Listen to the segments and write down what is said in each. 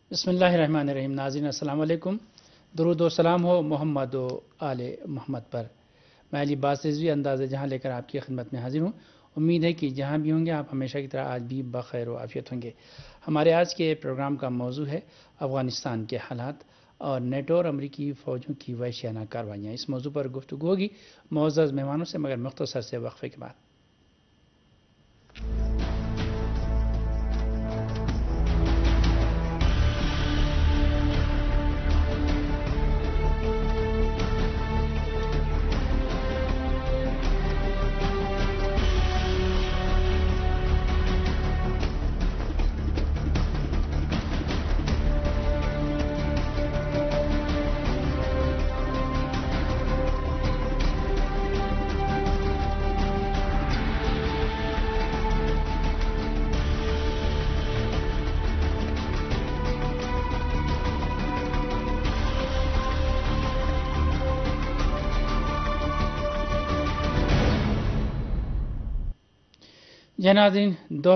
بسم اللہ الرحمن الرحیم. ناظرین السلام علیکم. درود و سلام ہو محمد و آل محمد پر. میں علی باز رضوی انداز جہاں لے کر آپ کی خدمت میں حاضر ہوں. امید ہے کہ جہاں بھی ہوں گے آپ ہمیشہ کی طرح آج بھی بخیر و عافیت ہوں گے. ہمارے آج کے پروگرام کا موضوع ہے افغانستان کے حالات اور نیٹو اور امریکی فوجوں کی وحشیانہ کارروائیاں. اس موضوع پر گفتگو ہوگی معزز مہمانوں سے، مگر مختصر سے وقفے کے بعد. ناظرین،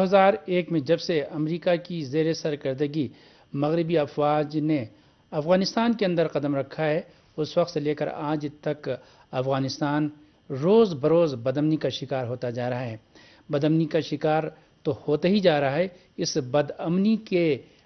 2001 میں جب سے امریکہ کی زیر سرکردگی مغربی افواج نے افغانستان کے اندر قدم رکھا ہے، اس وقت سے لے کر آج تک افغانستان روز بروز بدامنی کا شکار ہوتا جا رہا ہے. بدامنی کا شکار تو ہوتا ہی جا رہا ہے. اس بدامنی کے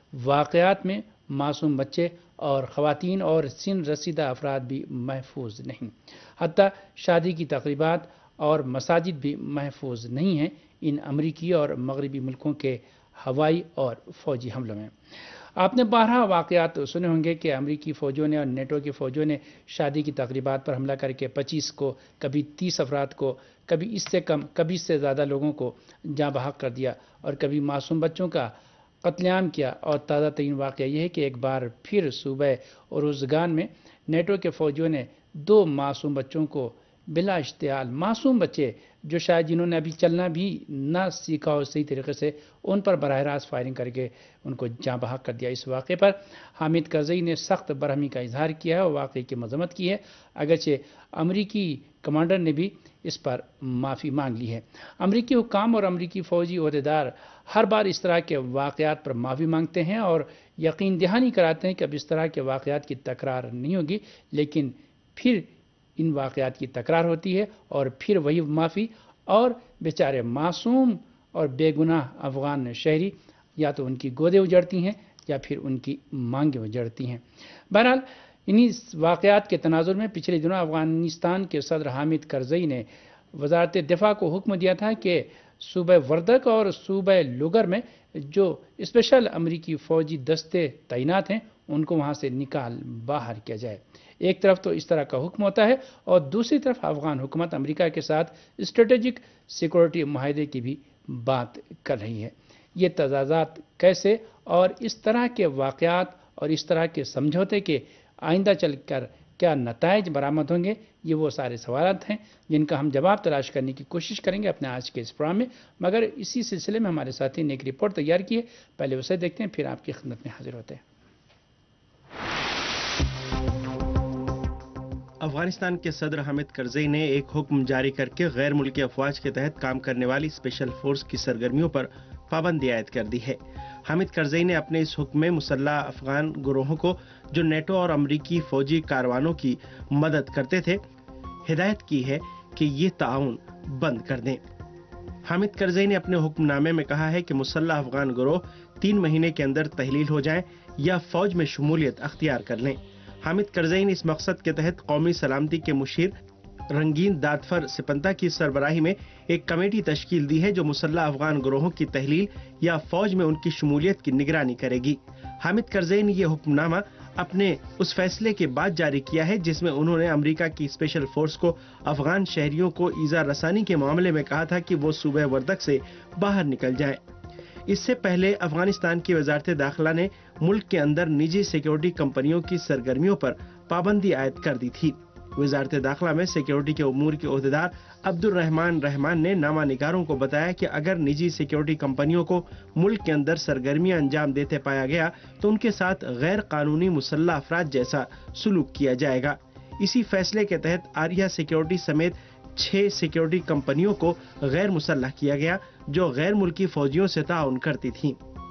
واقعات میں معصوم بچے اور خواتین اور سن رسیدہ افراد بھی محفوظ نہیں. حتیٰ شادی کی تقریبات اور مساجد بھی محفوظ نہیں ہیں ان امریکی اور مغربی ملکوں کے ہوائی اور فوجی حملوں میں. آپ نے بارہا واقعات سنے ہوں گے کہ امریکی فوجوں نے اور نیٹو کی فوجوں نے شادی کی تقریبات پر حملہ کر کے 25 کو، کبھی 30 افراد کو، کبھی اس سے کم، کبھی اس سے زیادہ لوگوں کو جاں بحق کر دیا اور کبھی معصوم بچوں کا قتل عام کیا. اور تازہ ترین واقعہ یہ ہے کہ ایک بار پھر صوبہ اروزگان میں نیٹو کے فوجیوں نے 2 معصوم بچوں کو بلا اشتعال، معصوم بچے جو شاید جنہوں نے ابھی چلنا بھی نہ سیکھا ہو صحیح طریقے سے، ان پر براہ راست فائرنگ کر کے ان کو جاں بحق کر دیا. اس واقعے پر حامد کرزئی نے سخت برہمی کا اظہار کیا ہے اور واقعے کی مذمت کی ہے، اگرچہ امریکی کمانڈر نے بھی اس پر معافی مانگ لی ہے. امریکی حکام اور امریکی فوجی عہدیدار ہر بار اس طرح کے واقعات پر معافی مانگتے ہیں اور یقین دہانی کراتے ہیں کہ اب اس طرح کے واقعات کی تکرار نہیں ہوگی، لیکن پھر ان واقعات کی تکرار ہوتی ہے اور پھر وہی معافی، اور بیچارے معصوم اور بے گناہ افغان شہری یا تو ان کی گودیں اجڑتی ہیں یا پھر ان کی مانگیں اجڑتی ہیں. بہرحال انہی واقعات کے تناظر میں پچھلے دنوں افغانستان کے صدر حامد کرزئی نے وزارت دفاع کو حکم دیا تھا کہ صوبہ وردک اور صوبہ لوگر میں جو اسپیشل امریکی فوجی دستے تعینات ہیں ان کو وہاں سے نکال باہر کیا جائے. ایک طرف تو اس طرح کا حکم ہوتا ہے اور دوسری طرف افغان حکومت امریکہ کے ساتھ اسٹریٹجک سیکورٹی معاہدے کی بھی بات کر رہی ہے. یہ تضادات کیسے اور اس طرح کے واقعات اور اس طرح کے سمجھوتے کے آئندہ چل کر کیا نتائج برآمد ہوں گے، یہ وہ سارے سوالات ہیں جن کا ہم جواب تلاش کرنے کی کوشش کریں گے اپنے آج کے اس پروگرام میں. مگر اسی سلسلے میں ہمارے ساتھی نے ایک رپورٹ تیار کی ہے، پہلے اسے دیکھتے ہیں پھر آپ کی خدمت میں حاضر ہوتے ہیں. افغانستان کے صدر حامد کرزئی نے ایک حکم جاری کر کے غیر ملکی افواج کے تحت کام کرنے والی اسپیشل فورس کی سرگرمیوں پر پابندی عائد کر دی ہے. حامد کرزئی نے اپنے اس حکم میں مسلح افغان گروہوں کو جو نیٹو اور امریکی فوجی کاروانوں کی مدد کرتے تھے ہدایت کی ہے کہ یہ تعاون بند کر دیں. حامد کرزئی نے اپنے حکم نامے میں کہا ہے کہ مسلح افغان گروہ 3 مہینے کے اندر تحلیل ہو جائیں یا فوج میں شمولیت اختیار کر لیں. حامد کرزئی نے اس مقصد کے تحت قومی سلامتی کے مشیر رنگین دادفر سپنتا کی سربراہی میں ایک کمیٹی تشکیل دی ہے جو مسلح افغان گروہوں کی تحلیل یا فوج میں ان کی شمولیت کی نگرانی کرے گی. حامد کرزئی نے یہ حکم نامہ اپنے اس فیصلے کے بعد جاری کیا ہے جس میں انہوں نے امریکہ کی اسپیشل فورس کو افغان شہریوں کو ایذا رسانی کے معاملے میں کہا تھا کہ وہ صوبہ وردک سے باہر نکل جائیں. اس سے پہلے افغانستان کی وزارت داخلہ نے ملک کے اندر نجی سیکیورٹی کمپنیوں کی سرگرمیوں پر پابندی عائد کر دی تھی. وزارت داخلہ میں سیکیورٹی کے امور کے عہدیدار عبدالرحمان رحمان نے نامہ نگاروں کو بتایا کہ اگر نجی سیکیورٹی کمپنیوں کو ملک کے اندر سرگرمیاں انجام دیتے پایا گیا تو ان کے ساتھ غیر قانونی مسلح افراد جیسا سلوک کیا جائے گا. اسی فیصلے کے تحت آریہ سیکیورٹی سمیت 6 سیکیورٹی کمپنیوں کو غیر مسلح کیا گیا جو غیر ملکی فوجیوں سے تعاون کرتی تھیں.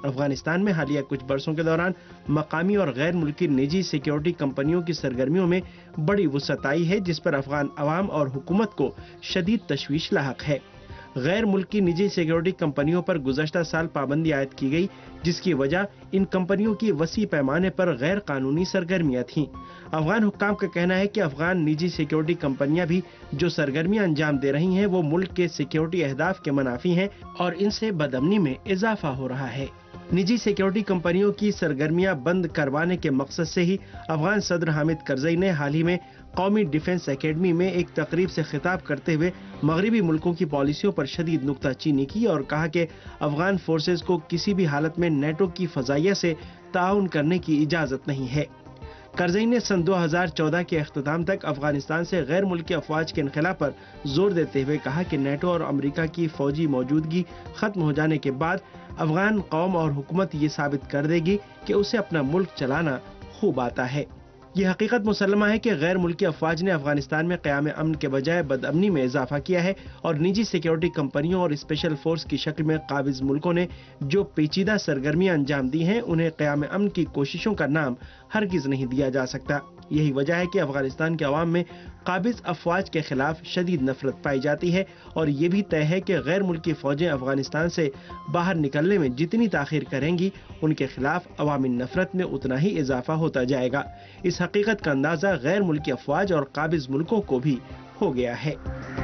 افغانستان میں حالیہ کچھ برسوں کے دوران مقامی اور غیر ملکی نجی سیکیورٹی کمپنیوں کی سرگرمیوں میں بڑی وسعت آئی ہے، جس پر افغان عوام اور حکومت کو شدید تشویش لاحق ہے۔ غیر ملکی نجی سیکیورٹی کمپنیوں پر گزشتہ سال پابندی عائد کی گئی، جس کی وجہ ان کمپنیوں کی وسیع پیمانے پر غیر قانونی سرگرمیاں تھیں۔ افغان حکام کا کہنا ہے کہ افغان نجی سیکیورٹی کمپنیاں بھی جو سرگرمیاں انجام دے رہی ہیں وہ ملک کے سیکیورٹی اہداف کے منافی ہیں اور ان سے بدامنی میں اضافہ ہو رہا ہے۔ نجی سیکیورٹی کمپنیوں کی سرگرمیاں بند کروانے کے مقصد سے ہی افغان صدر حامد کرزئی نے حال ہی میں قومی ڈیفنس اکیڈمی میں ایک تقریب سے خطاب کرتے ہوئے مغربی ملکوں کی پالیسیوں پر شدید نکتہ چینی کی اور کہا کہ افغان فورسز کو کسی بھی حالت میں نیٹو کی فضائیہ سے تعاون کرنے کی اجازت نہیں ہے۔ کرزئی نے سن 2014 کے اختتام تک افغانستان سے غیر ملکی افواج کے انخلا پر زور دیتے ہوئے کہا کہ نیٹو اور امریکہ کی فوجی موجودگی ختم ہو جانے کے بعد افغان قوم اور حکومت یہ ثابت کر دے گی کہ اسے اپنا ملک چلانا خوب آتا ہے۔ یہ حقیقت مسلمہ ہے کہ غیر ملکی افواج نے افغانستان میں قیام امن کے بجائے بدامنی میں اضافہ کیا ہے اور نجی سیکیورٹی کمپنیوں اور اسپیشل فورس کی شکل میں قابض ملکوں نے جو پیچیدہ سرگرمیاں انجام دی ہیں انہیں قیام امن کی کوششوں کا نام ہرگز نہیں دیا جا سکتا۔ یہی وجہ ہے کہ افغانستان کے عوام میں قابض افواج کے خلاف شدید نفرت پائی جاتی ہے اور یہ بھی طے ہے کہ غیر ملکی فوجیں افغانستان سے باہر نکلنے میں جتنی تاخیر کریں گی ان کے خلاف عوامی نفرت میں اتنا ہی اضافہ ہوتا جائے گا۔ اس حقیقت کا اندازہ غیر ملکی افواج اور قابض ملکوں کو بھی ہو گیا ہے۔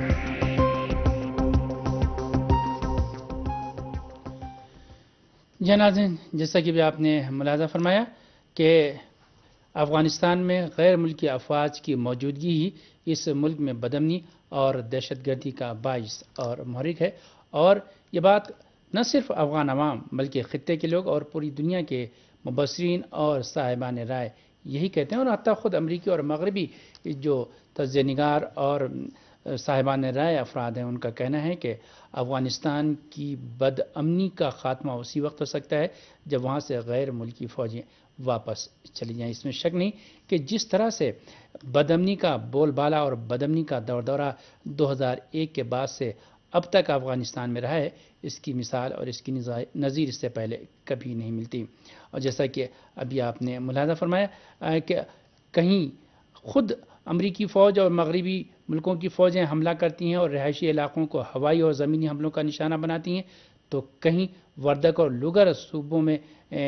جی ناظرین، جیسا کہ بھی آپ نے ملاحظہ فرمایا کہ افغانستان میں غیر ملکی افواج کی موجودگی ہی اس ملک میں بدامنی اور دہشت گردی کا باعث اور محرک ہے، اور یہ بات نہ صرف افغان عوام بلکہ خطے کے لوگ اور پوری دنیا کے مبصرین اور صاحبان رائے یہی کہتے ہیں، اور حتیٰ خود امریکی اور مغربی جو تجزیہ نگار اور صاحبان رائے افراد ہیں ان کا کہنا ہے کہ افغانستان کی بدامنی کا خاتمہ اسی وقت ہو سکتا ہے جب وہاں سے غیر ملکی فوجیں واپس چلی جائیں۔ اس میں شک نہیں کہ جس طرح سے بدامنی کا بول بالا اور بدامنی کا دور دورہ 2001 کے بعد سے اب تک افغانستان میں رہا ہے، اس کی مثال اور اس کی نظیر اس سے پہلے کبھی نہیں ملتی۔ اور جیسا کہ ابھی آپ نے ملاحظہ فرمایا کہ کہیں خود امریکی فوج اور مغربی ملکوں کی فوجیں حملہ کرتی ہیں اور رہائشی علاقوں کو ہوائی اور زمینی حملوں کا نشانہ بناتی ہیں، تو کہیں وردک اور لوگر صوبوں میں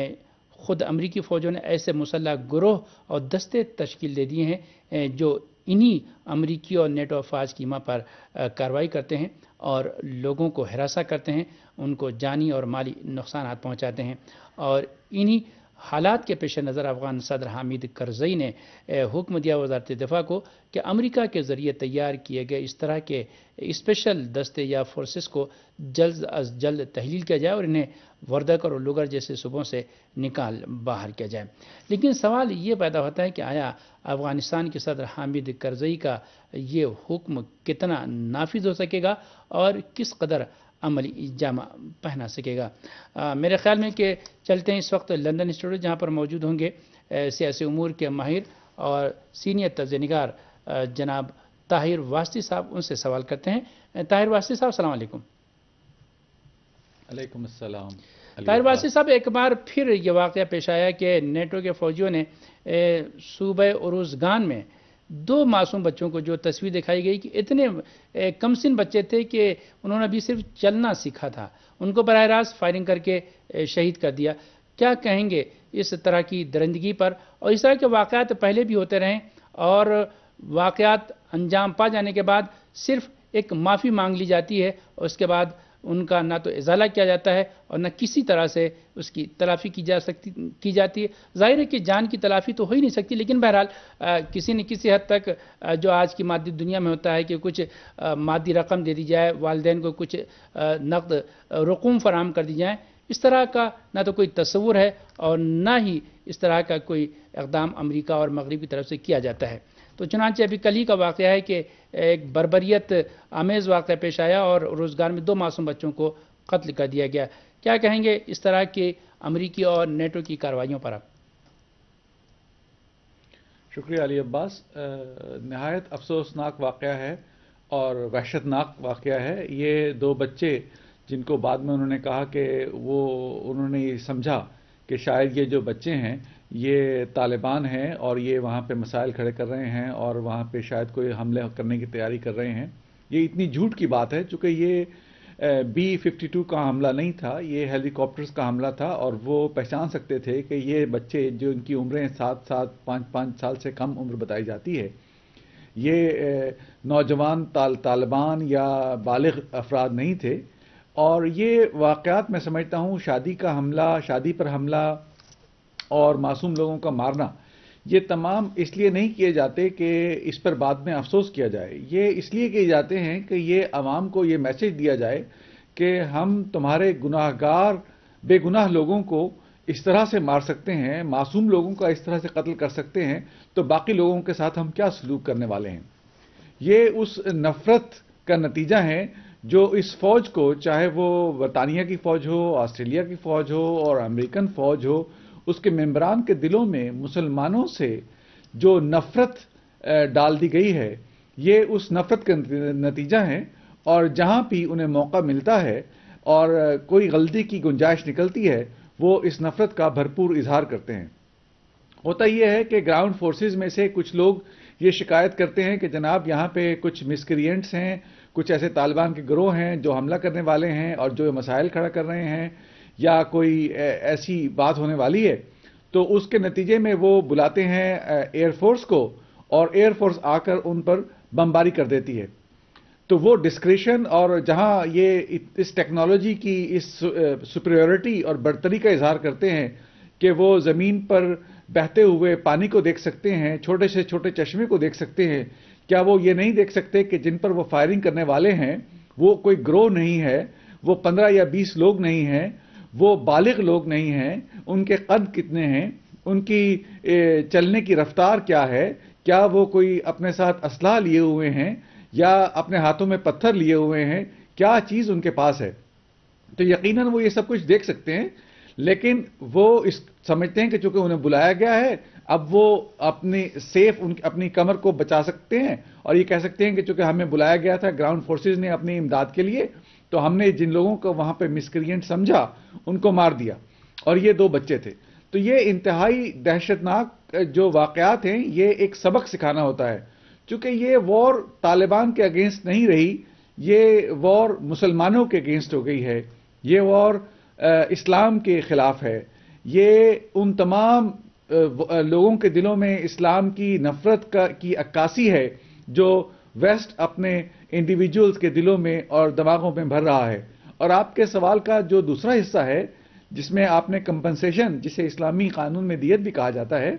خود امریکی فوجوں نے ایسے مسلح گروہ اور دستے تشکیل دے دیے ہیں جو انہی امریکی اور نیٹو افواج کی ماں پر کارروائی کرتے ہیں اور لوگوں کو ہراساں کرتے ہیں، ان کو جانی اور مالی نقصانات پہنچاتے ہیں۔ اور انہی حالات کے پیش نظر افغان صدر حامد کرزئی نے حکم دیا وزارت دفاع کو کہ امریکہ کے ذریعے تیار کیے گئے اس طرح کے اسپیشل دستے یا فورسز کو جلد از جلد تحلیل کیا جائے اور انہیں وردک اور لوگر جیسے صوبوں سے نکال باہر کیا جائے۔ لیکن سوال یہ پیدا ہوتا ہے کہ آیا افغانستان کے صدر حامد کرزئی کا یہ حکم کتنا نافذ ہو سکے گا اور کس قدر عملی جامہ پہنا سکے گا؟ میرے خیال میں کہ چلتے ہیں اس وقت لندن اسٹوڈیو، جہاں پر موجود ہوں گے سیاسی امور کے ماہر اور سینئر تجزیہ نگار جناب طاہر واسطی صاحب، ان سے سوال کرتے ہیں۔ طاہر واسطی صاحب السلام علیکم۔ علیکم السلام۔ طاہر واسطی صاحب، ایک بار پھر یہ واقعہ پیش آیا کہ نیٹو کے فوجیوں نے صوبہ اروزگان میں 2 معصوم بچوں کو جو تصویر دکھائی گئی کہ اتنے کم سن بچے تھے کہ انہوں نے ابھی صرف چلنا سیکھا تھا، ان کو براہ راست فائرنگ کر کے شہید کر دیا۔ کیا کہیں گے اس طرح کی درندگی پر؟ اور اس طرح کے واقعات پہلے بھی ہوتے رہیں اور واقعات انجام پا جانے کے بعد صرف ایک معافی مانگ لی جاتی ہے اور اس کے بعد ان کا نہ تو ازالہ کیا جاتا ہے اور نہ کسی طرح سے اس کی تلافی کی جاتی ہے۔ ظاہر ہے کہ جان کی تلافی تو ہو ہی نہیں سکتی، لیکن بہرحال کسی نہ کسی حد تک جو آج کی مادی دنیا میں ہوتا ہے کہ کچھ مادی رقم دے دی جائے، والدین کو کچھ نقد رقوم فراہم کر دی جائیں، اس طرح کا نہ تو کوئی تصور ہے اور نہ ہی اس طرح کا کوئی اقدام امریکہ اور مغرب کی طرف سے کیا جاتا ہے۔ تو چنانچہ ابھی کل ہی کا واقعہ ہے کہ ایک بربریت آمیز واقعہ پیش آیا اور روزگار میں 2 معصوم بچوں کو قتل کر دیا گیا۔ کیا کہیں گے اس طرح کے امریکی اور نیٹو کی کارروائیوں پر آپ؟ شکریہ علی عباس۔ نہایت افسوسناک واقعہ ہے اور وحشتناک واقعہ ہے۔ یہ 2 بچے جن کو بعد میں انہوں نے کہا کہ انہوں نے یہ سمجھا کہ شاید یہ جو بچے ہیں یہ طالبان ہیں اور یہ وہاں پہ مسائل کھڑے کر رہے ہیں اور وہاں پہ شاید کوئی حملے کرنے کی تیاری کر رہے ہیں. یہ اتنی جھوٹ کی بات ہے چونکہ یہ B-52 کا حملہ نہیں تھا، یہ ہیلی کاپٹرز کا حملہ تھا، اور وہ پہچان سکتے تھے کہ یہ بچے جو ان کی عمریں 5 سال سے کم عمر بتائی جاتی ہے، یہ نوجوان طالبان یا بالغ افراد نہیں تھے. اور یہ واقعات میں سمجھتا ہوں شادی پر حملہ اور معصوم لوگوں کا مارنا، یہ تمام اس لیے نہیں کیے جاتے کہ اس پر بعد میں افسوس کیا جائے. یہ اس لیے کیے جاتے ہیں کہ یہ عوام کو یہ میسج دیا جائے کہ ہم تمہارے بے گناہ لوگوں کو اس طرح سے مار سکتے ہیں، معصوم لوگوں کا اس طرح سے قتل کر سکتے ہیں، تو باقی لوگوں کے ساتھ ہم کیا سلوک کرنے والے ہیں. یہ اس نفرت کا نتیجہ ہے جو اس فوج کو، چاہے وہ برطانیہ کی فوج ہو، آسٹریلیا کی فوج ہو اور امریکن فوج ہو، اس کے ممبران کے دلوں میں مسلمانوں سے جو نفرت ڈال دی گئی ہے، یہ اس نفرت کا نتیجہ ہے. اور جہاں بھی انہیں موقع ملتا ہے اور کوئی غلطی کی گنجائش نکلتی ہے، وہ اس نفرت کا بھرپور اظہار کرتے ہیں. ہوتا یہ ہے کہ گراؤنڈ فورسز میں سے کچھ لوگ یہ شکایت کرتے ہیں کہ جناب یہاں پہ کچھ مسکرینٹس ہیں، کچھ ایسے طالبان کے گروہ ہیں جو حملہ کرنے والے ہیں اور جو مسائل کھڑا کر رہے ہیں، یا کوئی ایسی بات ہونے والی ہے، تو اس کے نتیجے میں وہ بلاتے ہیں ایئر فورس کو، اور ایئر فورس آ کر ان پر بمباری کر دیتی ہے. تو وہ ڈسکریشن، اور جہاں یہ اس ٹیکنالوجی کی اس سپریورٹی اور برتری کا اظہار کرتے ہیں کہ وہ زمین پر بہتے ہوئے پانی کو دیکھ سکتے ہیں، چھوٹے سے چھوٹے چشمے کو دیکھ سکتے ہیں، کیا وہ یہ نہیں دیکھ سکتے کہ جن پر وہ فائرنگ کرنے والے ہیں وہ کوئی گروہ نہیں ہے، وہ 15 یا 20 لوگ نہیں ہیں، وہ بالغ لوگ نہیں ہیں، ان کے قد کتنے ہیں، ان کی چلنے کی رفتار کیا ہے، کیا وہ کوئی اپنے ساتھ اسلحہ لیے ہوئے ہیں یا اپنے ہاتھوں میں پتھر لیے ہوئے ہیں، کیا چیز ان کے پاس ہے. تو یقیناً وہ یہ سب کچھ دیکھ سکتے ہیں، لیکن وہ سمجھتے ہیں کہ چونکہ انہیں بلایا گیا ہے، اب وہ اپنی کمر کو بچا سکتے ہیں اور یہ کہہ سکتے ہیں کہ چونکہ ہمیں بلایا گیا تھا گراؤنڈ فورسز نے اپنی امداد کے لیے، تو ہم نے جن لوگوں کو وہاں پہ مسکرینٹ سمجھا ان کو مار دیا. اور یہ 2 بچے تھے. تو یہ انتہائی دہشتناک جو واقعات ہیں، یہ ایک سبق سکھانا ہوتا ہے. چونکہ یہ وار طالبان کے اگینسٹ نہیں رہی، یہ وار مسلمانوں کے اگینسٹ ہو گئی ہے، یہ وار اسلام کے خلاف ہے، یہ ان تمام لوگوں کے دلوں میں اسلام کی نفرت کی عکاسی ہے جو ویسٹ اپنے انڈیویجولز کے دلوں میں اور دماغوں میں بھر رہا ہے. اور آپ کے سوال کا جو دوسرا حصہ ہے جس میں آپ نے کمپنسیشن، جسے اسلامی قانون میں دیت بھی کہا جاتا ہے،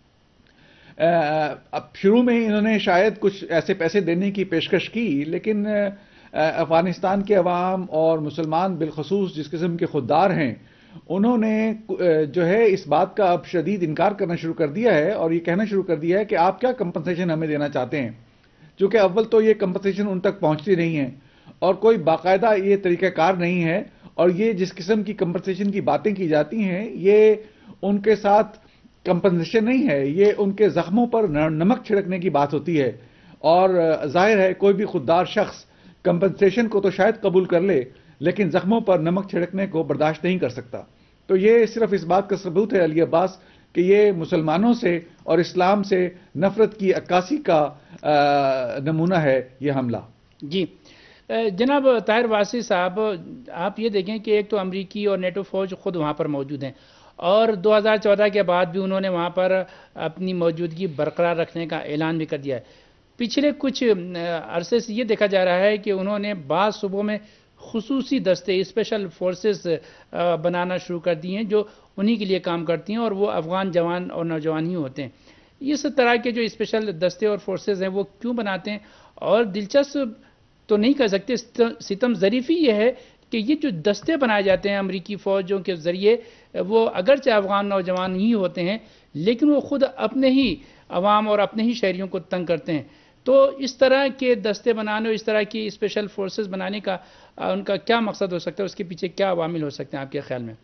اب شروع میں انہوں نے شاید کچھ ایسے پیسے دینے کی پیشکش کی، لیکن افغانستان کے عوام اور مسلمان بالخصوص جس قسم کے خوددار ہیں، انہوں نے جو ہے اس بات کا اب شدید انکار کرنا شروع کر دیا ہے اور یہ کہنا شروع کر دیا ہے کہ آپ کیا کمپنسیشن ہمیں دینا چاہتے ہیں. چونکہ اول تو یہ کمپنسیشن ان تک پہنچتی نہیں ہے اور کوئی باقاعدہ یہ طریقہ کار نہیں ہے، اور یہ جس قسم کی کمپنسیشن کی باتیں کی جاتی ہیں یہ ان کے ساتھ کمپنسیشن نہیں ہے، یہ ان کے زخموں پر نمک چھڑکنے کی بات ہوتی ہے. اور ظاہر ہے کوئی بھی خوددار شخص کمپنسیشن کو تو شاید قبول کر لے لیکن زخموں پر نمک چھڑکنے کو برداشت نہیں کر سکتا. تو یہ صرف اس بات کا ثبوت ہے علی عباس کہ یہ مسلمانوں سے اور اسلام سے نفرت کی عکاسی کا نمونہ ہے یہ حملہ. جی جناب طاہر واسی صاحب، آپ یہ دیکھیں کہ ایک تو امریکی اور نیٹو فوج خود وہاں پر موجود ہیں، اور 2014 کے بعد بھی انہوں نے وہاں پر اپنی موجودگی برقرار رکھنے کا اعلان بھی کر دیا ہے. پچھلے کچھ عرصے سے یہ دیکھا جا رہا ہے کہ انہوں نے بعض صوبوں میں خصوصی دستے، اسپیشل فورسز بنانا شروع کر دی ہیں جو انہی کے لیے کام کرتی ہیں، اور وہ افغان جوان اور نوجوان ہی ہوتے ہیں. اس طرح کے جو اسپیشل دستے اور فورسز ہیں وہ کیوں بناتے ہیں؟ اور دلچسپ تو نہیں کہہ سکتے، ستم ظریفی یہ ہے کہ یہ جو دستے بنائے جاتے ہیں امریکی فوجوں کے ذریعے، وہ اگرچہ افغان نوجوان ہی ہوتے ہیں لیکن وہ خود اپنے ہی عوام اور اپنے ہی شہریوں کو تنگ کرتے ہیں. تو اس طرح کے دستے بنانے اور اس طرح کی اسپیشل فورسز بنانے کا ان کا کیا مقصد ہو سکتا ہے؟ اس کے پیچھے کیا عوامل ہو سکتے ہیں آپ کے خیال میں؟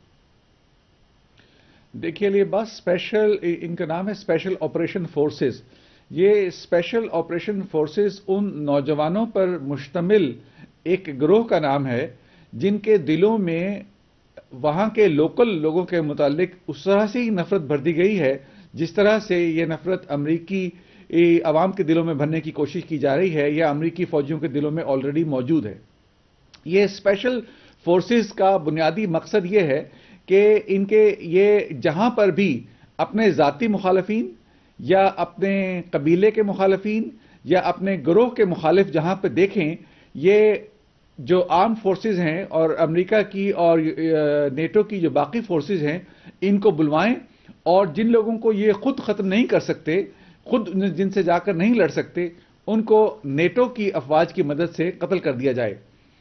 دیکھیے لیے بس ان کا نام ہے اسپیشل آپریشن فورسز. یہ اسپیشل آپریشن فورسز ان نوجوانوں پر مشتمل ایک گروہ کا نام ہے جن کے دلوں میں وہاں کے لوکل لوگوں کے متعلق اس طرح سے ہی نفرت بھر دی گئی ہے جس طرح سے یہ نفرت امریکی عوام کے دلوں میں بھرنے کی کوشش کی جا رہی ہے یا امریکی فوجیوں کے دلوں میں آلریڈی موجود ہے۔ یہ اسپیشل فورسز کا بنیادی مقصد یہ ہے کہ ان کے یہ جہاں پر بھی اپنے ذاتی مخالفین یا اپنے قبیلے کے مخالفین یا اپنے گروہ کے مخالف جہاں پہ دیکھیں، یہ جو آرم فورسز ہیں اور امریکہ کی اور نیٹو کی جو باقی فورسز ہیں ان کو بلوائیں، اور جن لوگوں کو یہ خود ختم نہیں کر سکتے، خود جن سے جا کر نہیں لڑ سکتے، ان کو نیٹو کی افواج کی مدد سے قتل کر دیا جائے۔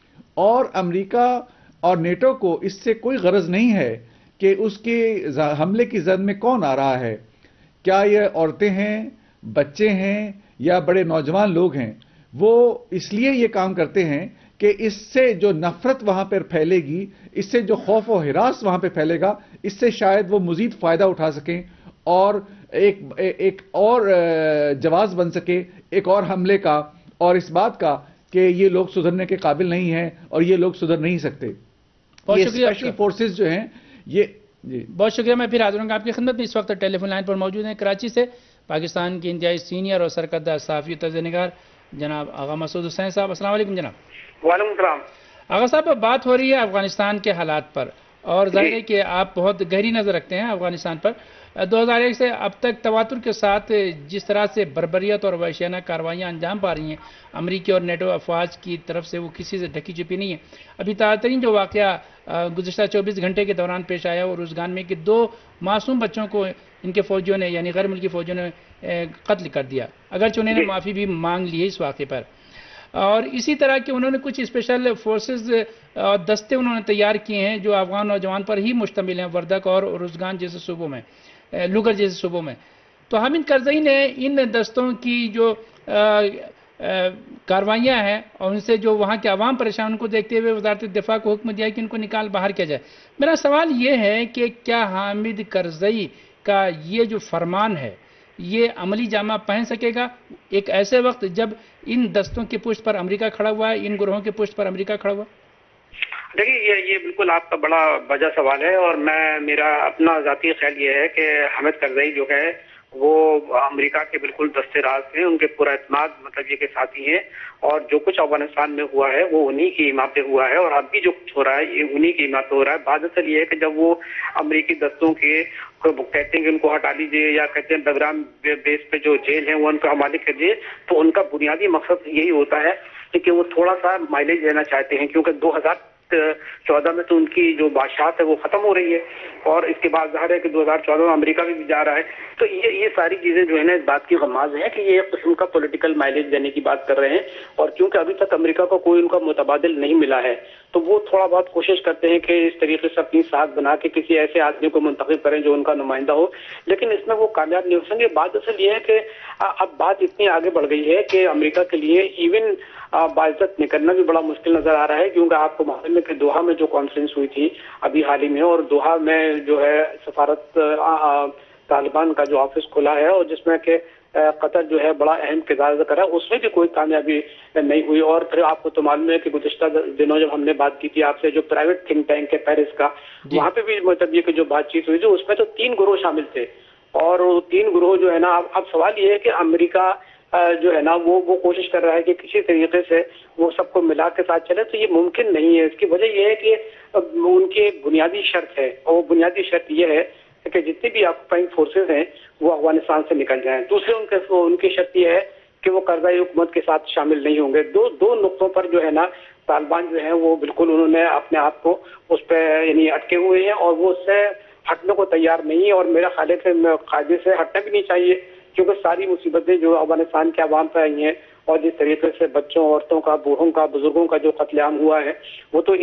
اور امریکہ اور نیٹو کو اس سے کوئی غرض نہیں ہے کہ اس کے حملے کی زد میں کون آ رہا ہے، کیا یہ عورتیں ہیں، بچے ہیں یا بڑے نوجوان لوگ ہیں۔ وہ اس لیے یہ کام کرتے ہیں کہ اس سے جو نفرت وہاں پر پھیلے گی، اس سے جو خوف و ہراس وہاں پہ پھیلے گا، اس سے شاید وہ مزید فائدہ اٹھا سکیں اور ایک اور جواز بن سکے ایک اور حملے کا اور اس بات کا کہ یہ لوگ سدھرنے کے قابل نہیں ہیں اور یہ لوگ سدھر نہیں سکتے۔ یہ اسپیشل فورسز جو ہیں یہ بہت شکریہ۔ میں پھر حاضر ہوں گا آپ کی خدمت میں۔ اس وقت ٹیلی فون لائن پر موجود ہیں کراچی سے پاکستان کے انتہائی سینئر اور سرکردہ صحافی تجزیہ نگار جناب آغا مسعود حسین صاحب۔ السلام علیکم جناب۔ وعلیکم السلام۔ آغا صاحب، بات ہو رہی ہے افغانستان کے حالات پر، اور ظاہر ہے کہ آپ بہت گہری نظر رکھتے ہیں افغانستان پر۔ 2001 سے اب تک تواتر کے ساتھ جس طرح سے بربریت اور وحشیانہ کارروائیاں انجام پا رہی ہیں امریکی اور نیٹو افواج کی طرف سے، وہ کسی سے ڈھکی چھپی نہیں ہے۔ ابھی تازہ ترین جو واقعہ گزشتہ 24 گھنٹے کے دوران پیش آیا وہ روزگان میں کہ 2 معصوم بچوں کو ان کے فوجیوں نے یعنی غیر ملکی فوجیوں نے قتل کر دیا، اگرچہ انہوں نے معافی بھی مانگ لی ہے اس واقعے پر۔ اور اسی طرح کہ انہوں نے کچھ اسپیشل فورسز دستے انہوں نے تیار کیے ہیں جو افغان نوجوان پر ہی مشتمل ہیں، وردک اور روزگان جیسے صوبوں میں، لوگر جیسے صوبوں میں۔ تو حامد کرزئی نے ان دستوں کی جو کاروائیاں ہیں اور ان سے جو وہاں کے عوام پریشان ان کو دیکھتے ہوئے وزارت دفاع کو حکم دیا کہ ان کو نکال باہر کیا جائے۔ میرا سوال یہ ہے کہ کیا حامد کرزئی کا یہ جو فرمان ہے یہ عملی جامہ پہن سکے گا ایک ایسے وقت جب ان دستوں کی پشت پر امریکہ کھڑا ہوا ہے، ان گروہوں کی پشت پر امریکہ کھڑا ہوا؟ دیکھیے یہ بالکل آپ کا بڑا وجہ سوال ہے، اور میرا اپنا ذاتی خیال یہ ہے کہ حامد کرزئی جو ہے وہ امریکہ کے بالکل دستے راز ہیں، ان کے پورا اعتماد مطلب یہ کہ ساتھی ہیں، اور جو کچھ افغانستان میں ہوا ہے وہ انہی کی حمایت پہ ہوا ہے، اور اب بھی جو کچھ ہو رہا ہے یہ انہی کی حمایت پہ ہو رہا ہے۔ بات اصل یہ ہے کہ جب وہ امریکی دستوں کے کہتے ہیں کہ ان کو ہٹا لیجیے یا کہتے ہیں بیگرام بیس پہ جو جیل ہیں وہ ان کو حوالے کیجیے، تو ان کا بنیادی مقصد یہی ہوتا ہے کہ وہ تھوڑا سا مائلیج لینا چاہتے ہیں، کیونکہ 2014 میں تو ان کی جو بادشاہت ہے وہ ختم ہو رہی ہے، اور اس کے بعد ظاہر ہے کہ 2014 میں امریکہ بھی جا رہا ہے۔ تو یہ ساری چیزیں جو ہے نا اس بات کی غماز ہیں کہ یہ ایک قسم کا پولیٹیکل مائلیج دینے کی بات کر رہے ہیں، اور کیونکہ ابھی تک امریکہ کو کوئی ان کا متبادل نہیں ملا ہے تو وہ تھوڑا بہت کوشش کرتے ہیں کہ اس طریقے سے اپنی ساکھ بنا کے کسی ایسے آدمی کو منتخب کریں جو ان کا نمائندہ ہو، لیکن اس میں وہ کامیاب نہیں ہو سکیں گے۔ بات اصل یہ ہے کہ اب بات اتنی آگے بڑھ گئی ہے کہ امریکہ کے لیے ایون باعزت نکلنا بھی بڑا مشکل نظر آ رہا ہے، کیونکہ آپ کو معلوم ہے کہ دوحہ میں جو کانفرنس ہوئی تھی ابھی حال ہی میں، اور دوحہ میں جو ہے سفارت طالبان کا جو آفس کھلا ہے اور جس میں کہ قطر جو ہے بڑا اہم کردار ادا کر رہا ہے، اس میں بھی کوئی کامیابی نہیں ہوئی۔ اور پھر آپ کو تو معلوم ہے کہ گزشتہ دنوں جب ہم نے بات کی تھی آپ سے جو پرائیویٹ تھنک ٹینک ہے پیرس کا، وہاں پہ بھی مطلب یہ کہ جو بات چیت ہوئی تھی اس میں تو 3 گروہ شامل تھے، اور 3 گروہ جو ہے نا اب سوال یہ ہے کہ امریکہ جو ہے نا وہ کوشش کر رہا ہے کہ کسی طریقے سے وہ سب کو ملا کے ساتھ چلے، تو یہ ممکن نہیں ہے۔ اس کی وجہ یہ ہے کہ ان کی ایک بنیادی شرط ہے، اور وہ بنیادی شرط یہ ہے کہ جتنی بھی آکوپائنگ فورسز ہیں وہ افغانستان سے نکل جائیں۔ دوسرے ان کی شرط یہ ہے کہ وہ کرزئی حکومت کے ساتھ شامل نہیں ہوں گے۔ دو نقطوں پر جو ہے نا طالبان جو ہیں وہ بالکل انہوں نے اپنے آپ کو اس پہ یعنی اٹکے ہوئے ہیں، اور وہ اس سے ہٹنے کو تیار نہیں ہے، اور میرا خیال ہے کہ قاعدے سے ہٹنا بھی نہیں چاہیے، کیونکہ ساری مصیبتیں جو افغانستان کے عوام پہ آئی ہیں اور جس طریقے سے بچوں، عورتوں کا، بوڑھوں کا، بزرگوں کا جو قتل عام ہوا ہے وہ تو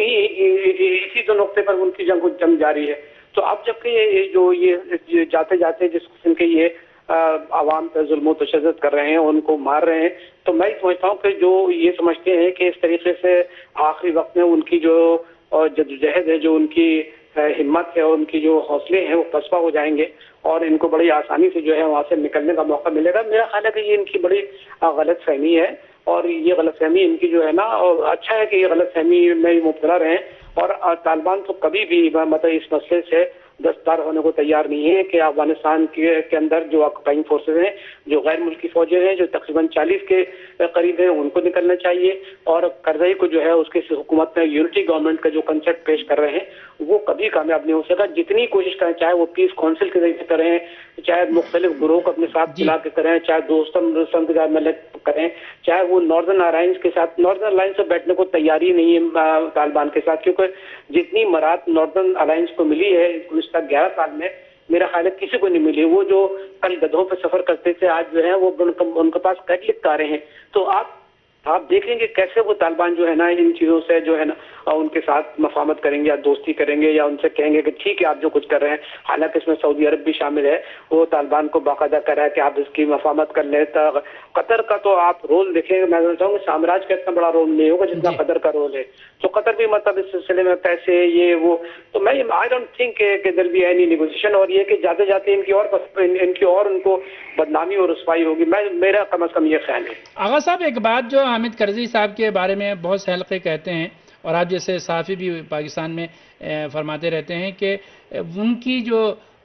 اسی 2 نقطے پر ان کی جنگ جاری ہے۔ تو اب جبکہ یہ جاتے جاتے جس قسم کے یہ عوام پہ ظلم و تشدد کر رہے ہیں، ان کو مار رہے ہیں، تو میں سمجھتا ہوں کہ جو یہ سمجھتے ہیں کہ اس طریقے سے آخری وقت میں ان کی جو جدوجہد ہے، جو ان کی ہمت ہے، ان کی جو حوصلے ہیں وہ پسپا ہو جائیں گے، اور ان کو بڑی آسانی سے جو ہے وہاں سے نکلنے کا موقع ملے گا۔ میرا خیال ہے کہ یہ ان کی بڑی غلط فہمی ہے، اور یہ غلط فہمی ان کی جو ہے نا، اور اچھا ہے کہ یہ غلط فہمی میں مبتلا رہے، اور طالبان تو کبھی بھی مطلب اس مسئلے سے دستار ہونے کو تیار نہیں ہے کہ افغانستان کے اندر جو آکوپائنگ فورسز ہیں، جو غیر ملکی فوجیں ہیں، جو تقریباً 40 کے قریب ہیں، ان کو نکلنا چاہیے، اور کرزئی کو جو ہے اس کی حکومت میں یونٹی گورنمنٹ کا جو کنسیپٹ پیش کر رہے ہیں وہ کبھی کامیاب نہیں ہو سکا۔ جتنی کوشش کریں، چاہے وہ پیس کونسل کے ذریعے کریں، چاہے مختلف گروہ کو اپنے ساتھ ملا کے کریں، چاہے دوستم کے ساتھ کریں، چاہے وہ ناردرن الائنس کے ساتھ، ناردرن الائنس سے بیٹھنے کو تیاری نہیں ہے طالبان کے ساتھ، کیونکہ جتنی مراد ناردرن الائنس کو ملی ہے گزشتہ 11 سال میں، میرا خیال ہے کسی کو نہیں ملی۔ وہ جو کل گدھوں پہ سفر کرتے تھے، آج جو ہے وہ ان کے پاس قید لکھ کاریں ہیں۔ تو آپ دیکھیں گے کیسے وہ طالبان جو ہے نا ان چیزوں سے جو ہے نا ان کے ساتھ مفاہمت کریں گے یا دوستی کریں گے، یا ان سے کہیں گے کہ ٹھیک ہے آپ جو کچھ کر رہے ہیں، حالانکہ اس میں سعودی عرب بھی شامل ہے، وہ طالبان کو باقاعدہ کر رہا ہے کہ آپ اس کی مفاہمت کر لیں۔ قطر کا تو آپ رول دیکھیں گے، میں سمجھتا ہوں کہ سامراج کا اتنا بڑا رول نہیں ہوگا جتنا قطر کا رول ہے۔ تو قطر بھی مطلب اس سلسلے میں پیسے یہ وہ، تو میں آئی ڈونٹ تھنک کہ دیر بی اینی نیگوشیشن، اور یہ کہ جاتے جاتے ان کی اور ان کو بدنامی اور رسوائی ہوگی، میرا کم از کم یہ خیال ہے۔ آغا صاحب، ایک بات جو حامد کرزئی صاحب کے بارے میں بہت سے حلقے کہتے ہیں، اور آپ جیسے صحافی بھی پاکستان میں فرماتے رہتے ہیں کہ ان کی جو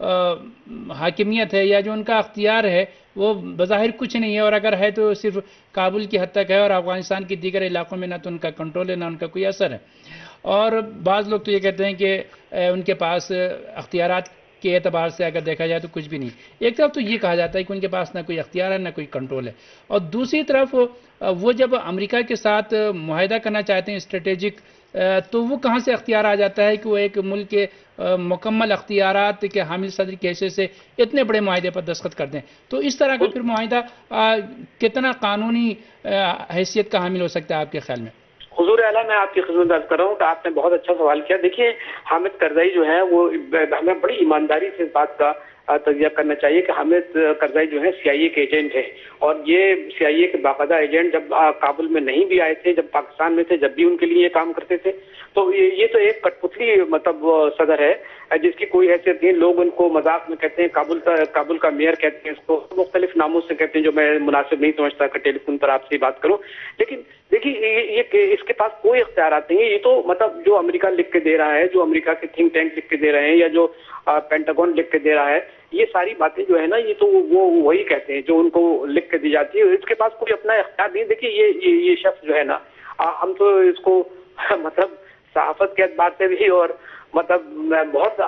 حاکمیت ہے یا جو ان کا اختیار ہے وہ بظاہر کچھ نہیں ہے، اور اگر ہے تو صرف کابل کی حد تک ہے، اور افغانستان کے دیگر علاقوں میں نہ تو ان کا کنٹرول ہے نہ ان کا کوئی اثر ہے۔ اور بعض لوگ تو یہ کہتے ہیں کہ ان کے پاس اختیارات کے اعتبار سے اگر دیکھا جائے تو کچھ بھی نہیں۔ ایک طرف تو یہ کہا جاتا ہے کہ ان کے پاس نہ کوئی اختیار ہے نہ کوئی کنٹرول ہے، اور دوسری طرف وہ جب امریکہ کے ساتھ معاہدہ کرنا چاہتے ہیں اسٹریٹجک، تو وہ کہاں سے اختیار آ جاتا ہے کہ وہ ایک ملک کے مکمل اختیارات کے حامل صدر کی حیثیت سے اتنے بڑے معاہدے پر دستخط کر دیں؟ تو اس طرح کا پھر معاہدہ کتنا قانونی حیثیت کا حامل ہو سکتا ہے آپ کے خیال میں؟ حضور اعلیٰ، میں آپ کی خدمت عرض کر رہا ہوں کہ آپ نے بہت اچھا سوال کیا۔ دیکھیے، حامد کرزئی جو ہے وہ ہمیں بڑی ایمانداری سے اس بات کا تجزیہ کرنا چاہیے کہ حامد کرزئی جو ہے سی آئی اے کے ایجنٹ ہے، اور یہ سی آئی اے کے باقاعدہ ایجنٹ جب کابل میں نہیں بھی آئے تھے، جب پاکستان میں تھے، جب بھی ان کے لیے یہ کام کرتے تھے، تو یہ تو ایک کٹ پتلی مطلب صدر ہے جس کی کوئی حیثیت نہیں۔ لوگ ان کو مذاق میں کہتے ہیں کابل کا میئر کہتے ہیں، اس کو مختلف ناموں سے کہتے ہیں جو میں مناسب نہیں سمجھتا کہ ٹیلی فون پر آپ سے بات کروں۔ لیکن دیکھیے، یہ اس کے پاس کوئی اختیارات نہیں ہے، یہ تو مطلب جو امریکہ لکھ کے دے رہا ہے، جو امریکہ کے تھنک ٹینک لکھ کے دے رہے ہیں، یا جو پینٹاگون لکھ کے دے رہا ہے، یہ ساری باتیں جو ہے نا یہ تو وہ وہی کہتے ہیں جو ان کو لکھ کے دی جاتی ہے۔ اس کے پاس کوئی اپنا اختیار نہیں۔ دیکھیے، یہ شخص جو ہے نا، ہم تو اس کو مطلب صحافت کے اعتبار سے بھی اور مطلب بہت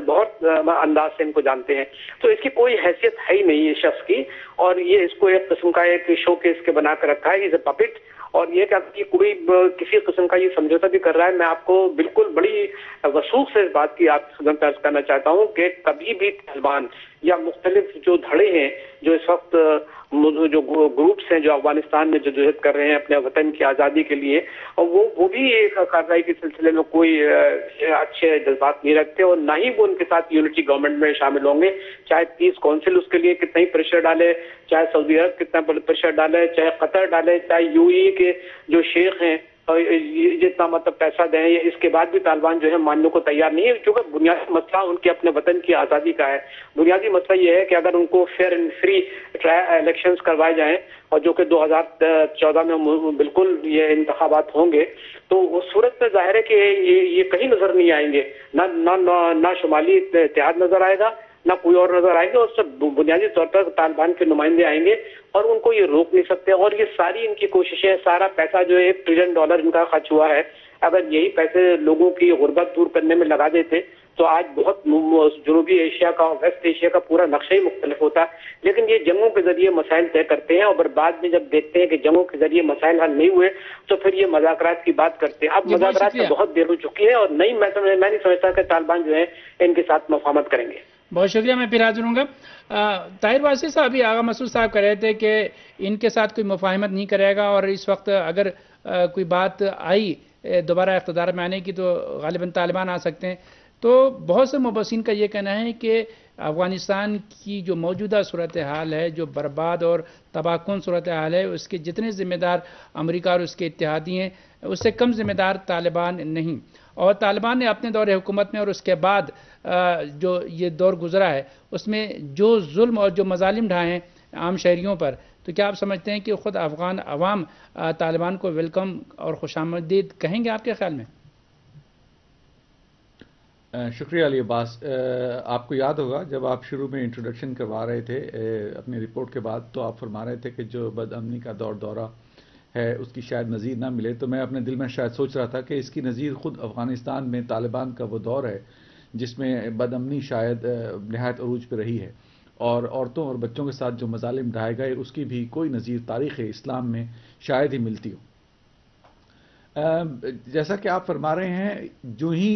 انداز سے ان کو جانتے ہیں، تو اس کی کوئی حیثیت ہے ہی نہیں اس شخص کی، اور یہ اس کو ایک قسم کا ایک شو کیس کے بنا کر رکھا ہے، از اے پپٹ۔ اور یہ کہ کوئی کسی قسم کا یہ سمجھوتا بھی کر رہا ہے، میں آپ کو بالکل بڑی وثوق سے اس بات کی آپ کی خدمت عرض کرنا چاہتا ہوں کہ کبھی بھی طالبان یا مختلف جو دھڑے ہیں جو اس وقت جو گروپس ہیں جو افغانستان میں جدوجہد کر رہے ہیں اپنے وطن کی آزادی کے لیے، اور وہ بھی ایک کارروائی کے سلسلے میں کوئی اچھے جذبات نہیں رکھتے، اور نہ ہی وہ ان کے ساتھ یونٹی گورنمنٹ میں شامل ہوں گے، چاہے پیس کونسل اس کے لیے کتنا ہی پریشر ڈالے، چاہے سعودی عرب کتنا پریشر ڈالے، چاہے قطر ڈالے، چاہے یو اے کے جو شیخ ہیں جتنا مطلب پیسہ دیں، اس کے بعد بھی طالبان جو ہے ماننے کو تیار نہیں ہے، کیونکہ بنیادی مسئلہ ان کے اپنے وطن کی آزادی کا ہے۔ بنیادی مسئلہ یہ ہے کہ اگر ان کو فیئر اینڈ فری الیکشنز کروائے جائیں، اور جو کہ 2014 میں بالکل یہ انتخابات ہوں گے، تو اس صورت میں ظاہر ہے کہ یہ کہیں نظر نہیں آئیں گے، نہ شمالی اتحاد نظر آئے گا، نہ کوئی اور نظر آئے گا، اور سب بنیادی طور پر طالبان کے نمائندے آئیں گے، اور ان کو یہ روک نہیں سکتے۔ اور یہ ساری ان کی کوششیں، سارا پیسہ جو $1 ٹریلین ان کا خرچ ہوا ہے، اگر یہی پیسے لوگوں کی غربت دور کرنے میں لگا دیتے تو آج بہت جنوبی ایشیا کا، ویسٹ ایشیا کا پورا نقشہ ہی مختلف ہوتا۔ لیکن یہ جنگوں کے ذریعے مسائل طے کرتے ہیں، اور بعد میں جب دیکھتے ہیں کہ جنگوں کے ذریعے مسائل حل نہیں ہوئے تو پھر یہ مذاکرات کی بات کرتے ہیں۔ اب مذاکرات میں بہت دیر ہو چکی ہے، اور میں نہیں سمجھتا کہ طالبان جو ہے ان کے ساتھ مفاہمت کریں گے۔ بہت شکریہ، میں پھر حاضر ہوں گا۔ طاہر واصف صاحب، ابھی آغا مسعود صاحب کہہ رہے تھے کہ ان کے ساتھ کوئی مفاہمت نہیں کرے گا، اور اس وقت اگر کوئی بات آئی دوبارہ اقتدار میں آنے کی تو غالباً طالبان آ سکتے ہیں۔ تو بہت سے مبصرین کا یہ کہنا ہے کہ افغانستان کی جو موجودہ صورتحال ہے، جو برباد اور تباہ کن صورتحال ہے، اس کے جتنے ذمہ دار امریکہ اور اس کے اتحادی ہیں، اس سے کم ذمہ دار طالبان نہیں۔ اور طالبان نے اپنے دور حکومت میں اور اس کے بعد جو یہ دور گزرا ہے، اس میں جو ظلم اور جو مظالم ڈھائے ہیں، عام شہریوں پر، تو کیا آپ سمجھتے ہیں کہ خود افغان عوام طالبان کو ویلکم اور خوش آمدید کہیں گے آپ کے خیال میں؟ شکریہ علی عباس. آپ کو یاد ہوگا جب آپ شروع میں انٹروڈکشن کروا رہے تھے اپنی رپورٹ کے بعد، تو آپ فرما رہے تھے کہ جو بد امنی کا دورہ ہے اس کی شاید نظیر نہ ملے. تو میں اپنے دل میں شاید سوچ رہا تھا کہ اس کی نظیر خود افغانستان میں طالبان کا وہ دور ہے جس میں بد امنی شاید نہایت عروج پہ رہی ہے، اور عورتوں اور بچوں کے ساتھ جو مظالم ڈھائے گئے اس کی بھی کوئی نظیر تاریخ اسلام میں شاید ہی ملتی ہو. جیسا کہ آپ فرما رہے ہیں، جو ہی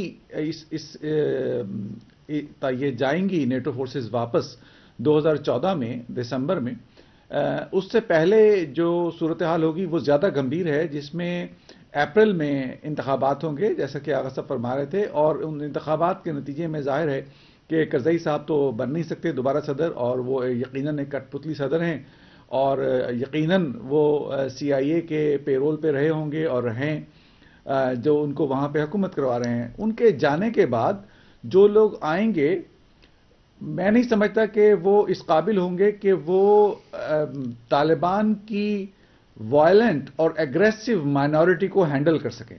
یہ جائیں گی نیٹو فورسز واپس 2014 میں دسمبر میں، اس سے پہلے جو صورتحال ہوگی وہ زیادہ گمبھیر ہے، جس میں اپریل میں انتخابات ہوں گے جیسا کہ آغا صاحب فرما رہے تھے، اور ان انتخابات کے نتیجے میں ظاہر ہے کہ کرزئی صاحب تو بن نہیں سکتے دوبارہ صدر، اور وہ یقیناً ایک کٹ پتلی صدر ہیں، اور یقیناً وہ سی آئی اے کے پیرول پہ رہے ہوں گے اور رہیں جو ان کو وہاں پہ حکومت کروا رہے ہیں. ان کے جانے کے بعد جو لوگ آئیں گے، میں نہیں سمجھتا کہ وہ اس قابل ہوں گے کہ وہ طالبان کی وائلنٹ اور ایگریسو مائنورٹی کو ہینڈل کر سکیں.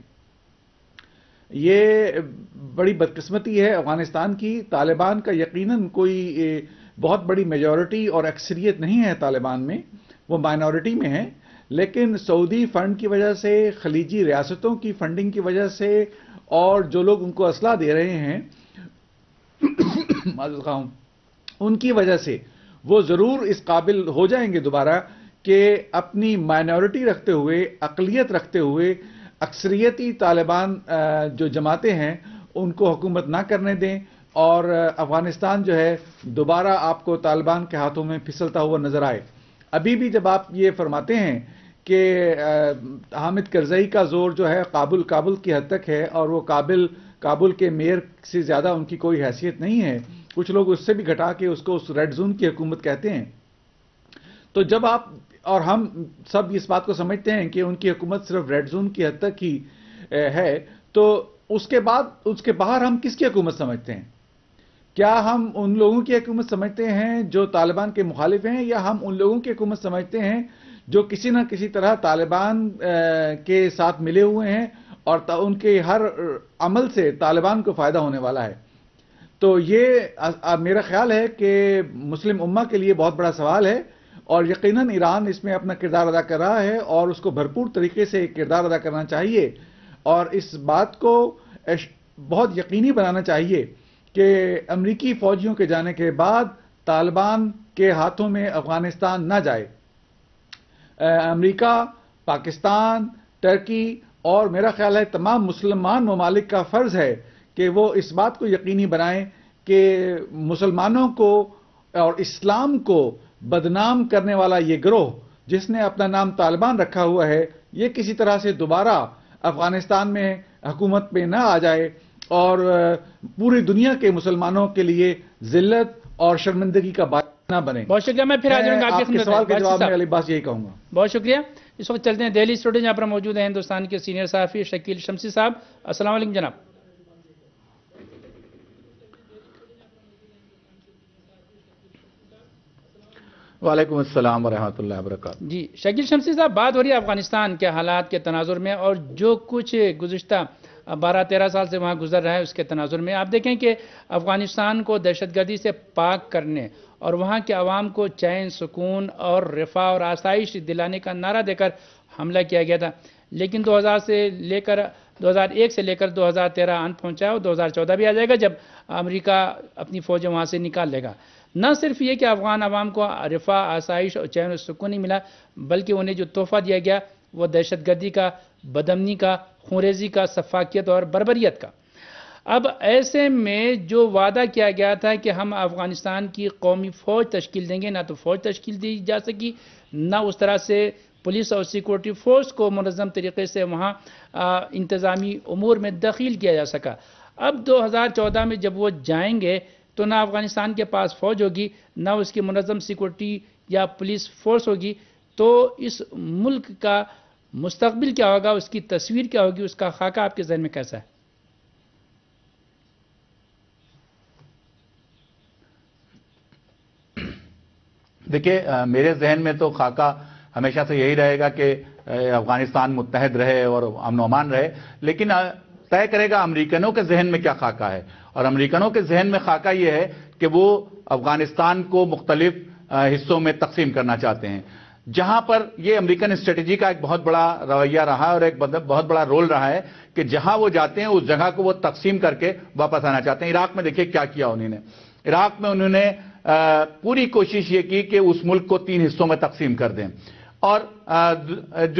یہ بڑی بدقسمتی ہے افغانستان کی. طالبان کا یقیناً کوئی بہت بڑی میجورٹی اور اکثریت نہیں ہے طالبان میں، وہ مائنورٹی میں ہے، لیکن سعودی فنڈ کی وجہ سے، خلیجی ریاستوں کی فنڈنگ کی وجہ سے، اور جو لوگ ان کو اسلحہ دے رہے ہیں ان کی وجہ سے وہ ضرور اس قابل ہو جائیں گے دوبارہ کہ اپنی مائنورٹی رکھتے ہوئے، اقلیت رکھتے ہوئے، اکثریتی طالبان جو جماعتیں ہیں ان کو حکومت نہ کرنے دیں، اور افغانستان جو ہے دوبارہ آپ کو طالبان کے ہاتھوں میں پھسلتا ہوا نظر آئے. ابھی بھی جب آپ یہ فرماتے ہیں کہ حامد کرزئی کا زور جو ہے کابل کی حد تک ہے، اور وہ کابل کے میئر سے زیادہ ان کی کوئی حیثیت نہیں ہے، کچھ لوگ اس سے بھی گھٹا کے اس کو اس ریڈ زون کی حکومت کہتے ہیں. تو جب آپ اور ہم سب اس بات کو سمجھتے ہیں کہ ان کی حکومت صرف ریڈ زون کی حد تک ہی ہے، تو اس کے باہر ہم کس کی حکومت سمجھتے ہیں؟ کیا ہم ان لوگوں کی حکومت سمجھتے ہیں جو طالبان کے مخالف ہیں، یا ہم ان لوگوں کی حکومت سمجھتے ہیں جو کسی نہ کسی طرح طالبان کے ساتھ ملے ہوئے ہیں اور ان کے ہر عمل سے طالبان کو فائدہ ہونے والا ہے؟ تو یہ میرا خیال ہے کہ مسلم امہ کے لیے بہت بڑا سوال ہے، اور یقیناً ایران اس میں اپنا کردار ادا کر رہا ہے، اور اس کو بھرپور طریقے سے کردار ادا کرنا چاہیے، اور اس بات کو بہت یقینی بنانا چاہیے کہ امریکی فوجیوں کے جانے کے بعد طالبان کے ہاتھوں میں افغانستان نہ جائے. امریکہ، پاکستان، ترکی اور میرا خیال ہے تمام مسلمان ممالک کا فرض ہے کہ وہ اس بات کو یقینی بنائیں کہ مسلمانوں کو اور اسلام کو بدنام کرنے والا یہ گروہ جس نے اپنا نام طالبان رکھا ہوا ہے، یہ کسی طرح سے دوبارہ افغانستان میں حکومت پہ نہ آ جائے اور پوری دنیا کے مسلمانوں کے لیے ذلت اور شرمندگی کا باعث نہ بنے. بہت شکریہ. میں پھر حاضر ہوں گا آپ کے سوال کے جواب میں علی عباس یہی کہوں گا. بہت شکریہ. اس وقت چلتے ہیں دہلی اسٹوڈیو، جہاں پر موجود ہیں ہندوستان کے سینئر صحافی شکیل شمسی صاحب. السلام علیکم جناب. وعلیکم السلام ورحمۃ اللہ وبرکاتہ. جی شکیل شمسی صاحب، بات ہو رہی ہے افغانستان کے حالات کے تناظر میں، اور جو کچھ گزشتہ 12-13 سال سے وہاں گزر رہا ہے اس کے تناظر میں آپ دیکھیں کہ افغانستان کو دہشت گردی سے پاک کرنے اور وہاں کے عوام کو چین، سکون اور رفاہ اور آسائش دلانے کا نعرہ دے کر حملہ کیا گیا تھا، لیکن 2001 سے لے کر 2013 انت پہنچا، اور 2014 بھی آ جائے گا جب امریکہ اپنی فوجیں وہاں سے نکال لے گا. نہ صرف یہ کہ افغان عوام کو رفاہ، آسائش اور چین و سکون نہیں ملا، بلکہ انہیں جو تحفہ دیا گیا وہ دہشت گردی کا، بدامنی کا، خونریزی کا، سفاکیت اور بربریت کا. اب ایسے میں جو وعدہ کیا گیا تھا کہ ہم افغانستان کی قومی فوج تشکیل دیں گے، نہ تو فوج تشکیل دی جا سکی، نہ اس طرح سے پولیس اور سیکورٹی فورس کو منظم طریقے سے وہاں انتظامی امور میں دخیل کیا جا سکا. اب 2014 میں جب وہ جائیں گے تو نہ افغانستان کے پاس فوج ہوگی، نہ اس کی منظم سیکورٹی یا پولیس فورس ہوگی، تو اس ملک کا مستقبل کیا ہوگا، اس کی تصویر کیا ہوگی، اس کا خاکہ آپ کے ذہن میں کیسا ہے؟ देखिए मेरे जहन में तो खाका हमेशा से यही रहेगा कि अफगानिस्तान मुत्तहद रहे और अमन अमान रहे, लेकिन तय करेगा अमेरिकनों के जहन में क्या खाका है। और अमेरिकनों के जहन में खाका ये है कि वो अफगानिस्तान को मुख्तलिफ हिस्सों में तकसीम करना चाहते हैं, जहां पर ये अमेरिकन स्ट्रेटेजी का एक बहुत बड़ा रवैया रहा है और एक बहुत बड़ा रोल रहा है कि जहां वो जाते हैं उस जगह को वो तकसीम करके वापस आना चाहते हैं। इराक में देखिए क्या किया उन्होंने। इराक में उन्होंने पूरी कोशिश ये की कि उस मुल्क को 3 हिस्सों में तकसीम कर दें। और जो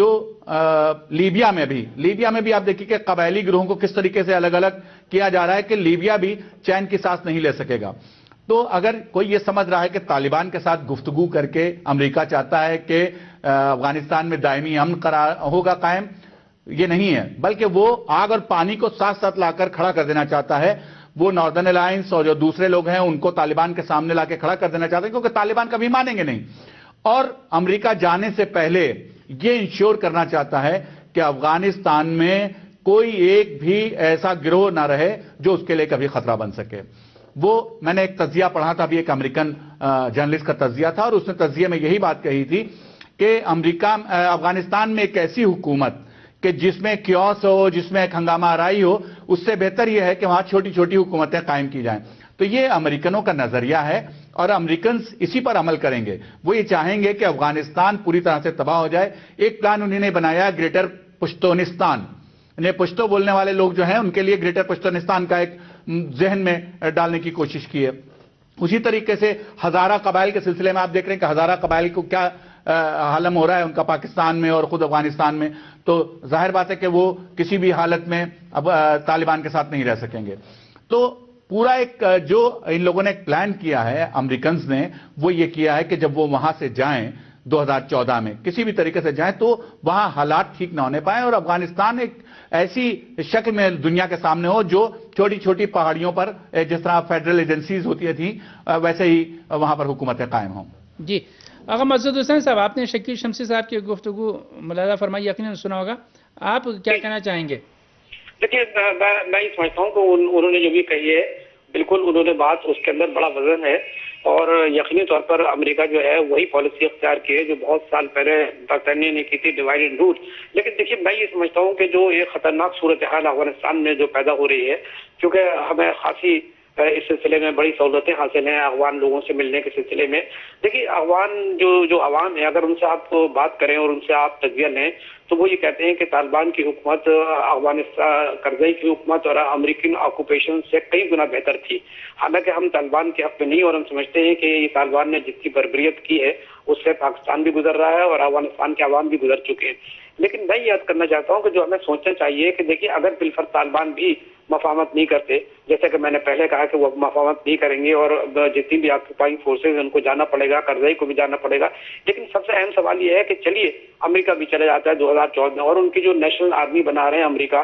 लीबिया में भी आप देखिए कि कबायली गिरोहों को किस तरीके से अलग अलग किया जा रहा है कि लीबिया भी चैन की सांस नहीं ले सकेगा। तो अगर कोई ये समझ रहा है कि तालिबान के साथ गुफ्तगू करके अमेरिका चाहता है कि अफगानिस्तान में दायमी अमन होगा कायम, ये नहीं है, बल्कि वो आग और पानी को साथ साथ लाकर खड़ा कर देना चाहता है। वो नॉर्दर्न अलायंस और जो दूसरे लोग हैं उनको तालिबान के सामने लाके खड़ा कर देना चाहते हैं, क्योंकि तालिबान कभी मानेंगे नहीं। और अमेरिका जाने से पहले ये इंश्योर करना चाहता है कि अफगानिस्तान में कोई एक भी ऐसा गिरोह ना रहे जो उसके लिए कभी खतरा बन सके। वो मैंने एक तज्जिया पढ़ा था, अभी एक अमेरिकन जर्नलिस्ट का तज्जिया था, और उसने तज्जिये में यही बात कही थी कि अफगानिस्तान में एक ऐसी हुकूमत कि जिसमें क्योस हो, जिसमें एक हंगामा आराई हो, उससे बेहतर यह है कि वहां छोटी छोटी हुकूमतें कायम की जाएं। तो ये अमेरिकनों का नजरिया है और अमेरिकन इसी पर अमल करेंगे। वो ये चाहेंगे कि अफगानिस्तान पूरी तरह से तबाह हो जाए। एक प्लान उन्होंने बनाया ग्रेटर पुश्तोनिस्तान, पुश्तो बोलने वाले लोग जो हैं उनके लिए ग्रेटर पुश्तोनिस्तान का एक जहन में डालने की कोशिश की है। उसी तरीके से हजारा कबाइल के सिलसिले में आप देख रहे हैं कि हजारा कबाइल को क्या हालम हो रहा है उनका पाकिस्तान में और खुद अफगानिस्तान में। तो जाहिर बात है कि वो किसी भी हालत में अब तालिबान के साथ नहीं रह सकेंगे। तो पूरा एक जो इन लोगों ने एक प्लान किया है अमेरिकन्स ने, वो ये किया है कि जब वो वहां से जाएं 2014 में किसी भी तरीके से जाएं तो वहां हालात ठीक ना होने पाए और अफगानिस्तान एक ऐसी शक्ल में दुनिया के सामने हो जो छोटी छोटी पहाड़ियों पर जिस तरह फेडरल एजेंसीज होती थी वैसे ही वहां पर हुकूमतें कायम हों। जी आगा मसूद हुसैन साहब, आपने शकील शमसी साहब की गुफ्तगू मुलादा फरमाई, यकीनन सुना होगा, आप क्या कहना चाहेंगे? देखिए मैं ये समझता हूँ कि उन्होंने जो भी कही है बिल्कुल उन्होंने बात उसके अंदर बड़ा वजन है और यकीनी तौर पर अमेरिका जो है वही पॉलिसी अख्तियार की है जो बहुत साल पहले बरतानिया ने की थी, डिवाइड एंड रूल। लेकिन देखिए मैं ये समझता हूँ कि जो ये खतरनाक सूरत हाल अफगानिस्तान में जो पैदा हो रही है, क्योंकि हमें खासी इस सिलसिले में बड़ी सहूलतें हासिल हैं अफगान लोगों से मिलने के सिलसिले में। देखिए अफगान जो अवाम है, अगर उनसे आप बात करें और उनसे आप तजविया लें तो वो ये कहते हैं कि तालिबान की हुकूमत अफगानिस्तान करज़ई की हुकूमत और अमेरिकन ऑक्यूपेशन से कई गुना बेहतर थी। हालांकि हम तालिबान के हक में नहीं और हम समझते हैं कि ये तालिबान ने जितनी बर्बरियत की है उससे पाकिस्तान भी गुजर रहा है और अफगानिस्तान के अवाम भी गुजर चुके हैं। लेकिन मैं याद करना चाहता हूँ कि जो हमें सोचना चाहिए कि देखिए अगर बिलफर्ज तालिबान भी मफाहमत नहीं करते, जैसे कि मैंने पहले कहा कि वो मफाहमत नहीं करेंगे और जितनी भी ऑक्यूपाइंग फोर्सेज उनको जाना पड़ेगा, करज़ई को भी जाना पड़ेगा। लेकिन सबसे अहम सवाल ये है कि चलिए अमेरिका भी चला जाता है 2014 में और उनकी जो नेशनल आर्मी बना रहे हैं America,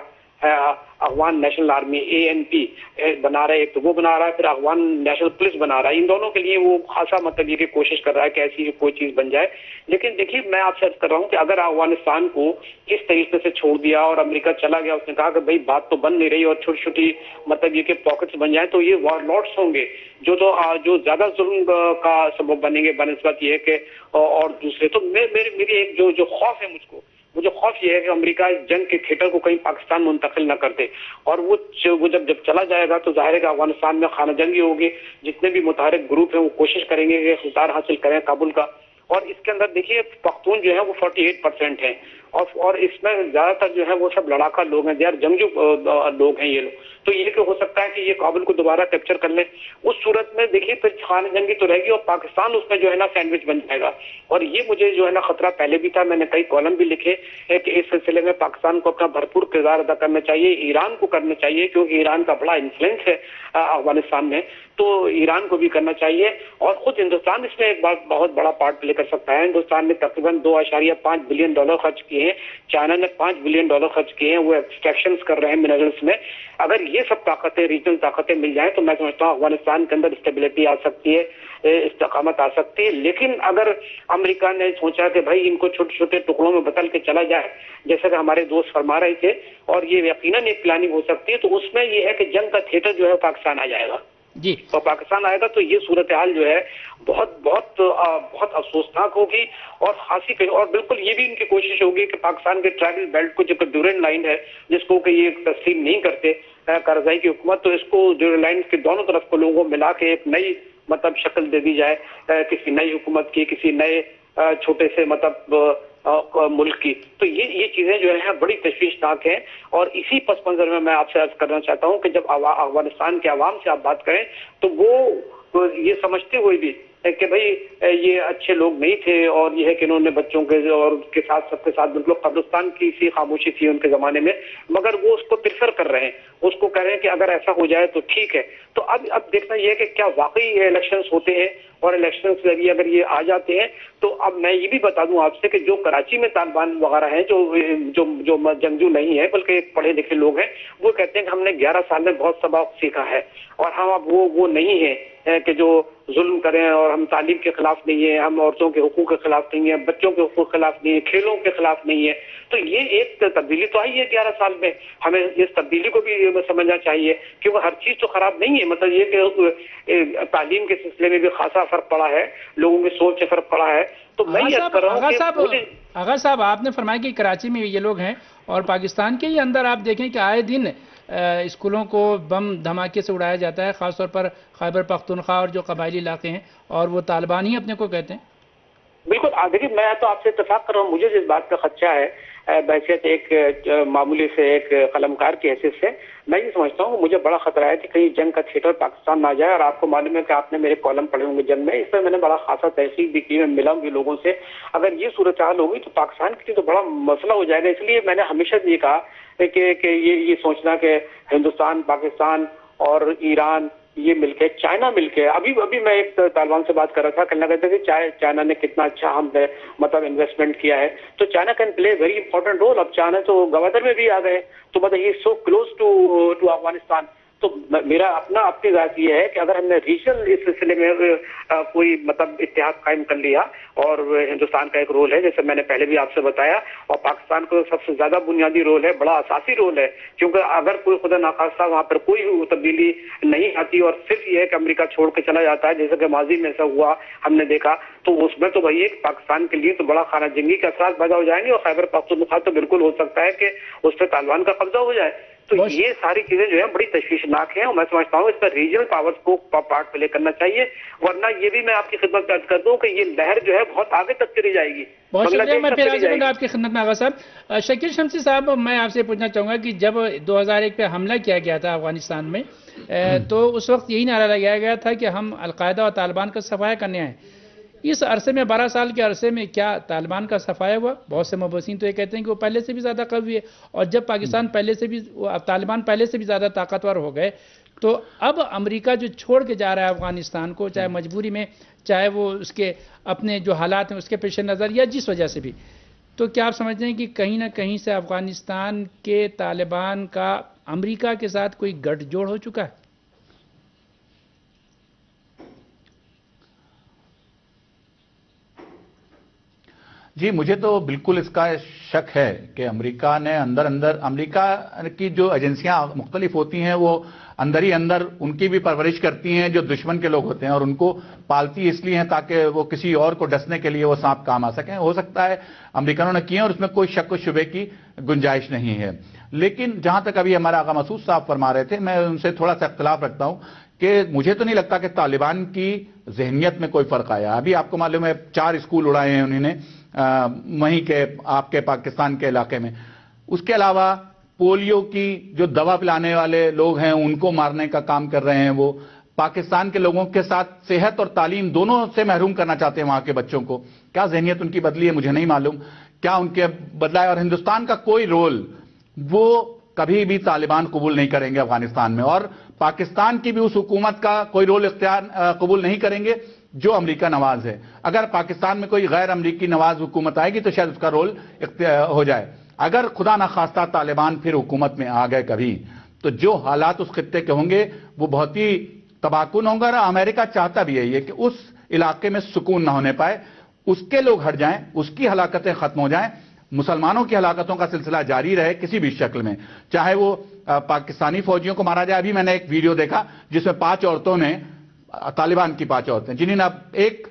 Afghan national army ANP बना रहा है, एक तो वो बना रहा है, फिर अफगान नेशनल पुलिस बना रहा है। इन दोनों के लिए वो खासा मतलब ये कि कोशिश कर रहा है कि ऐसी कोई चीज बन जाए। लेकिन देखिए मैं आपसे अर्ज कर रहा हूँ कि अगर अफगानिस्तान को इस तरीके से छोड़ दिया और अमेरिका चला गया, उसने कहा कि भाई बात तो बन नहीं रही और छोटी छोटी मतलब ये कि पॉकेट्स बन जाए, तो ये वॉरलॉर्ड्स होंगे जो ज्यादा जुल्म का सबब बनेंगे बनस्बत ये कि और दूसरे। तो मेरी एक जो खौफ है मुझे खौफ ये है कि अमेरिका इस जंग के थिएटर को कहीं पाकिस्तान मुंतकिल न कर दे और वो जब चला जाएगा तो जाहिर है कि अफगानिस्तान में खाना जंगी होगी। जितने भी मुतहरिक ग्रुप हैं वो कोशिश करेंगे कि इख्तियार हासिल करें काबुल का। और इसके अंदर देखिए पख्तून जो है वो 48% हैं और इसमें ज्यादातर जो है वो सब लड़ाका लोग हैं, यार जंगजू लोग हैं ये लोग। तो ये कि हो सकता है कि ये काबुल को दोबारा कैप्चर कर ले। उस सूरत में देखिए फिर खाना जंगी तो रहेगी और पाकिस्तान उसमें जो है ना सैंडविच बन जाएगा। और ये मुझे जो है ना खतरा पहले भी था, मैंने कई कॉलम भी लिखे है कि इस सिलसिले में पाकिस्तान को अपना भरपूर किरदार अदा करना चाहिए, ईरान को करना चाहिए क्योंकि ईरान का बड़ा इन्फ्लुएंस है अफगानिस्तान में, तो ईरान को भी करना चाहिए। और खुद हिंदुस्तान इसमें एक बहुत बड़ा पार्ट प्ले कर सकता है। हिंदुस्तान ने तकरीबन $2.5 बिलियन खर्च किए हैं, चाइना ने $5 बिलियन खर्च किए हैं, वो एक्सट्रैक्शन कर रहे हैं मिनरल्स में। अगर ये सब ताकतें रीजनल ताकतें मिल जाएं तो मैं समझता हूँ अफगानिस्तान के अंदर स्टेबिलिटी आ सकती है, इस्तेकामत आ सकती है। लेकिन अगर अमेरिका ने सोचा कि भाई इनको छोटे छोटे टुकड़ों में बदल के चला जाए जैसे कि हमारे दोस्त फरमा रहे थे, और ये यकीनन एक प्लानिंग हो सकती है, तो उसमें ये है कि जंग का थिएटर जो है पाकिस्तान आ जाएगा। جی اور پاکستان آئے گا تو یہ صورتحال جو ہے بہت بہت بہت افسوسناک ہوگی اور خاصی اور بالکل یہ بھی ان کی کوشش ہوگی کہ پاکستان کے ٹرائبل بیلٹ کو جو ڈیورینڈ لائن ہے جس کو کہ یہ تسلیم نہیں کرتے کرزئی کی حکومت، تو اس کو ڈیورینڈ لائن کے دونوں طرف کو لوگوں کو ملا کے ایک نئی مطلب شکل دے دی جائے کسی نئی حکومت کی، کسی نئے چھوٹے سے مطلب ملک کی. تو یہ چیزیں جو ہیں بڑی تشویشناک ہیں. اور اسی پس منظر میں میں آپ سے عرض کرنا چاہتا ہوں کہ جب افغانستان کے عوام سے آپ بات کریں تو وہ یہ سمجھتے ہوئے بھی کہ بھئی یہ اچھے لوگ نہیں تھے اور یہ ہے کہ انہوں نے بچوں کے اور کے ساتھ سب کے ساتھ بالکل قبرستان کی سی خاموشی تھی ان کے زمانے میں، مگر وہ اس کو پریفر کر رہے ہیں، اس کو کہہ رہے ہیں کہ اگر ایسا ہو جائے تو ٹھیک ہے. تو اب دیکھنا یہ ہے کہ کیا واقعی یہ الیکشنز ہوتے ہیں اور الیکشن سے اگر یہ آ جاتے ہیں تو اب میں یہ بھی بتا دوں آپ سے کہ جو کراچی میں طالبان وغیرہ ہیں جو جنگجو نہیں ہیں بلکہ پڑھے لکھے لوگ ہیں، وہ کہتے ہیں کہ ہم نے 11 سال میں بہت سبق سیکھا ہے اور ہم اب وہ نہیں ہیں کہ جو ظلم کریں، اور ہم تعلیم کے خلاف نہیں ہیں، ہم عورتوں کے حقوق کے خلاف نہیں ہیں، بچوں کے حقوق کے خلاف نہیں ہیں، کھیلوں کے خلاف نہیں ہیں. تو یہ ایک تبدیلی تو آئی ہے 11 سال میں. ہمیں اس تبدیلی کو بھی سمجھنا چاہیے کیونکہ ہر چیز تو خراب نہیں ہے. مطلب یہ کہ تعلیم کے سلسلے میں بھی خاصا فرق پڑا ہے، لوگوں کی سوچ سے فرق پڑا ہے. تو میں یہ کر رہا ہوں کہ آغا صاحب آپ نے فرمایا کہ کراچی میں یہ لوگ ہیں اور پاکستان کے ہی اندر آپ دیکھیں کہ آئے دن اسکولوں کو بم دھماکے سے اڑایا جاتا ہے، خاص طور پر خیبر پختونخوا اور جو قبائلی علاقے ہیں، اور وہ طالبان ہی اپنے کو کہتے ہیں. بالکل. دیکھیے میں تو آپ سے اتفاق کر رہا ہوں. مجھے جس بات کا خدشہ ہے بحیثیت ایک معمولی سے ایک قلمکار کی حیثیت سے میں یہ سمجھتا ہوں، مجھے بڑا خطرہ ہے کہ کہیں جنگ کا تھیٹر پاکستان نہ آ جائے. اور آپ کو معلوم ہے کہ آپ نے میرے کالم پڑھے ہوں گے جنگ میں، اس میں نے بڑا خاصا تحقیق بھی کی، میں ملا بھی لوگوں سے. اگر یہ صورتحال ہوگی تو پاکستان کے لیے تو بڑا مسئلہ ہو جائے گا. اس لیے میں نے ہمیشہ یہ کہا کہ یہ سوچنا کہ ہندوستان، پاکستان اور ایران یہ مل کے، چائنا مل کے، ابھی میں ایک طالبان سے بات کر رہا تھا، کہنا کہتے تھے کہ چائنا نے کتنا اچھا ہم نے مطلب انویسٹمنٹ کیا ہے. تو China can play very important role. اب چائنا تو گوادر میں بھی آ گئے، تو مطلب یہ سو کلوز ٹو افغانستان. تو میرا اپنی ذات یہ ہے کہ اگر ہم نے ریجنل اس سلسلے میں کوئی مطلب اتحاد قائم کر لیا، اور ہندوستان کا ایک رول ہے جیسے میں نے پہلے بھی آپ سے بتایا، اور پاکستان کو سب سے زیادہ بنیادی رول ہے، بڑا اساسی رول ہے. کیونکہ اگر کوئی خدا ناخواستہ وہاں پر کوئی تبدیلی نہیں آتی اور صرف یہ ہے کہ امریکہ چھوڑ کے چلا جاتا ہے جیسے کہ ماضی میں ایسا ہوا ہم نے دیکھا، تو اس میں تو بھائی پاکستان کے لیے تو بڑا خانہ جنگی کے اثرات پیدا ہو جائیں گے. اور خیبر پختونخوا تو بالکل ہو سکتا ہے کہ اس پہ طالبان کا قبضہ ہو جائے. تو یہ ساری چیزیں جو ہیں بڑی تشویشناک ہیں، اور میں سمجھتا ہوں اس پر ریجنل پاورز کو پارٹ پلے کرنا چاہیے. ورنہ یہ بھی میں آپ کی خدمت میں عرض کر دوں کہ یہ لہر جو ہے بہت آگے تک چلی جائے گی. بہت شکریہ. میں پھر حاضر ہوں گا آپ کی خدمت میں آغا صاحب. شکیل شمسی صاحب، میں آپ سے پوچھنا چاہوں گا کہ جب 2001 پہ حملہ کیا گیا تھا افغانستان میں، تو اس وقت یہی نعرہ لگایا گیا تھا کہ ہم القاعدہ اور طالبان کا صفایا کرنے آئے. اس عرصے میں 12 سال کے عرصے میں کیا طالبان کا صفایا ہوا؟ بہت سے مبصرین تو یہ کہتے ہیں کہ وہ پہلے سے بھی زیادہ قوی ہے، اور جب پاکستان طالبان پہلے سے بھی زیادہ طاقتور ہو گئے، تو اب امریکہ جو چھوڑ کے جا رہا ہے افغانستان کو، چاہے مجبوری میں، چاہے وہ اس کے اپنے جو حالات ہیں اس کے پیش نظر یا جس وجہ سے بھی، تو کیا آپ سمجھتے ہیں کہ کہیں نہ کہیں سے افغانستان کے طالبان کا امریکہ کے ساتھ کوئی گٹھ جوڑ ہو چکا ہے؟ جی مجھے تو بالکل اس کا شک ہے کہ امریکہ نے امریکہ کی جو ایجنسیاں مختلف ہوتی ہیں وہ اندر ہی اندر ان کی بھی پرورش کرتی ہیں جو دشمن کے لوگ ہوتے ہیں، اور ان کو پالتی اس لیے ہیں تاکہ وہ کسی اور کو ڈسنے کے لیے وہ سانپ کام آ سکیں. ہو سکتا ہے امریکنوں نے کیے اور اس میں کوئی شک و شبے کی گنجائش نہیں ہے. لیکن جہاں تک ابھی ہمارا آغا مسعود صاحب فرما رہے تھے، میں ان سے تھوڑا سا اختلاف رکھتا ہوں کہ مجھے تو نہیں لگتا کہ طالبان کی ذہنیت میں کوئی فرق آیا. ابھی آپ کو معلوم ہے 4 اسکول اڑائے ہیں انہوں نے وہیں کے آپ کے پاکستان کے علاقے میں. اس کے علاوہ پولیو کی جو دوا پلانے والے لوگ ہیں ان کو مارنے کا کام کر رہے ہیں. وہ پاکستان کے لوگوں کے ساتھ صحت اور تعلیم دونوں سے محروم کرنا چاہتے ہیں وہاں کے بچوں کو. کیا ذہنیت ان کی بدلی ہے مجھے نہیں معلوم، کیا ان کے بدلا ہے. اور ہندوستان کا کوئی رول وہ کبھی بھی طالبان قبول نہیں کریں گے افغانستان میں، اور پاکستان کی بھی اس حکومت کا کوئی رول قبول نہیں کریں گے جو امریکہ نواز ہے. اگر پاکستان میں کوئی غیر امریکی نواز حکومت آئے گی تو شاید اس کا رول ہو جائے. اگر خدا نخواستہ طالبان پھر حکومت میں آ گئے کبھی، تو جو حالات اس خطے کے ہوں گے وہ بہت ہی تباہ کن ہوں گے. اور امریکہ چاہتا بھی یہی ہے کہ اس علاقے میں سکون نہ ہونے پائے، اس کے لوگ ہٹ جائیں، اس کی ہلاکتیں ختم ہو جائیں. مسلمانوں کی ہلاکتوں کا سلسلہ جاری رہے کسی بھی شکل میں، چاہے وہ پاکستانی فوجیوں کو مارا جائے. ابھی میں نے ایک ویڈیو دیکھا جس میں 5 عورتوں نے، طالبان کی 5 عورتیں جنہیں اب ایک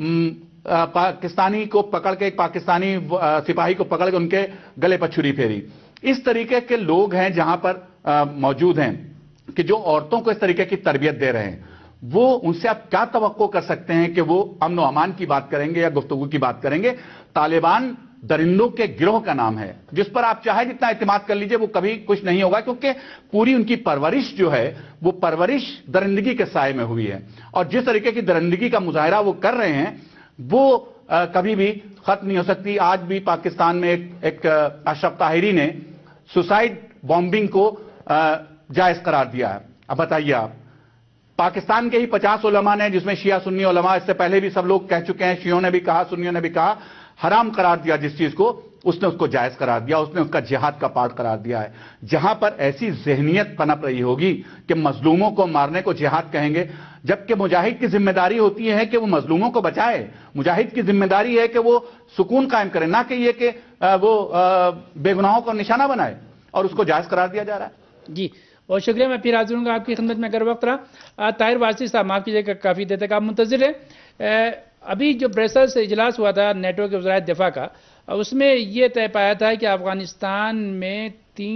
پاکستانی کو پکڑ کے، ایک پاکستانی سپاہی کو پکڑ کے ان کے گلے پر چھری پھیری. اس طریقے کے لوگ ہیں جہاں پر موجود ہیں کہ جو عورتوں کو اس طریقے کی تربیت دے رہے ہیں. وہ ان سے آپ کیا توقع کر سکتے ہیں کہ وہ امن و امان کی بات کریں گے یا گفتگو کی بات کریں گے؟ طالبان درندوں کے گروہ کا نام ہے جس پر آپ چاہے جتنا اعتماد کر لیجئے وہ کبھی کچھ نہیں ہوگا، کیونکہ پوری ان کی پرورش جو ہے وہ پرورش درندگی کے سائے میں ہوئی ہے. اور جس طریقے کی درندگی کا مظاہرہ وہ کر رہے ہیں وہ کبھی بھی ختم نہیں ہو سکتی. آج بھی پاکستان میں ایک اشرف طاہری نے سوسائڈ بامبنگ کو جائز قرار دیا ہے. اب بتائیے آپ، پاکستان کے ہی 50 علماء نے، جس میں شیعہ سنی علماء، اس سے پہلے بھی سب لوگ کہہ چکے ہیں، شیعوں نے بھی کہا، سنیوں نے بھی کہا، حرام قرار دیا جس چیز کو، اس نے اس کو جائز قرار دیا، اس نے اس کا جہاد کا پارٹ قرار دیا ہے. جہاں پر ایسی ذہنیت پنپ رہی ہوگی کہ مظلوموں کو مارنے کو جہاد کہیں گے، جبکہ مجاہد کی ذمہ داری ہوتی ہے کہ وہ مظلوموں کو بچائے. مجاہد کی ذمہ داری ہے کہ وہ سکون قائم کرے، نہ کہ یہ کہ وہ بے گناہوں کو نشانہ بنائے، اور اس کو جائز قرار دیا جا رہا ہے. جی بہت شکریہ. میں پھر حاضر ہوں گا آپ کی خدمت میں اگر وقت رہا. طاہر واسطی صاحب، معاف کیجیے گا کافی دیر تک آپ منتظر ہیں. ابھی جو برسلز اجلاس ہوا تھا نیٹو کے وزرائے دفاع کا، اس میں یہ طے پایا تھا کہ افغانستان میں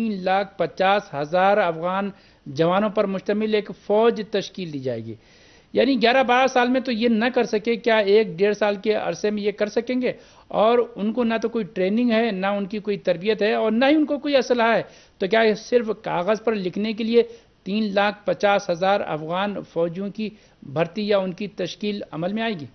3,50,000 افغان جوانوں پر مشتمل ایک فوج تشکیل دی جائے گی. یعنی 11-12 سال میں تو یہ نہ کر سکے، کیا 1-1.5 سال کے عرصے میں یہ کر سکیں گے؟ اور ان کو نہ تو کوئی ٹریننگ ہے، نہ ان کی کوئی تربیت ہے، اور نہ ہی ان کو کوئی اسلحہ ہے. تو کیا صرف کاغذ پر لکھنے کے لیے 3,50,000 افغان فوجیوں کی بھرتی یا ان کی تشکیل عمل میں آئے گی؟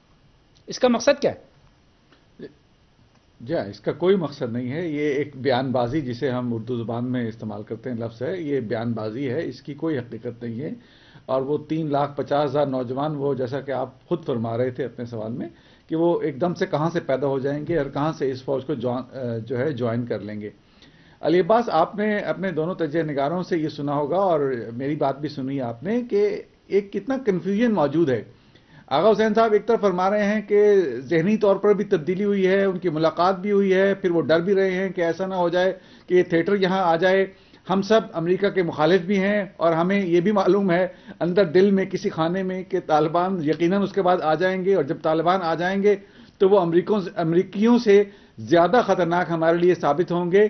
اس کا مقصد کیا ہے؟ جی، اس کا کوئی مقصد نہیں ہے. یہ ایک بیان بازی، جسے ہم اردو زبان میں استعمال کرتے ہیں لفظ ہے، یہ بیان بازی ہے، اس کی کوئی حقیقت نہیں ہے. اور وہ 3,50,000 نوجوان، وہ جیسا کہ آپ خود فرما رہے تھے اپنے سوال میں کہ وہ ایک دم سے کہاں سے پیدا ہو جائیں گے اور کہاں سے اس فوج کو جو ہے جوائن کر لیں گے. علی عباس، آپ نے اپنے دونوں تجزیہ نگاروں سے یہ سنا ہوگا اور میری بات بھی سنی آپ نے کہ ایک کتنا کنفیوژن موجود ہے. آغا حسین صاحب ایک طرف فرما رہے ہیں کہ ذہنی طور پر بھی تبدیلی ہوئی ہے، ان کی ملاقات بھی ہوئی ہے، پھر وہ ڈر بھی رہے ہیں کہ ایسا نہ ہو جائے کہ یہ تھیٹر یہاں آ جائے. ہم سب امریکہ کے مخالف بھی ہیں اور ہمیں یہ بھی معلوم ہے اندر دل میں کسی خانے میں کہ طالبان یقیناً اس کے بعد آ جائیں گے، اور جب طالبان آ جائیں گے تو وہ امریکیوں سے زیادہ خطرناک ہمارے لیے ثابت ہوں گے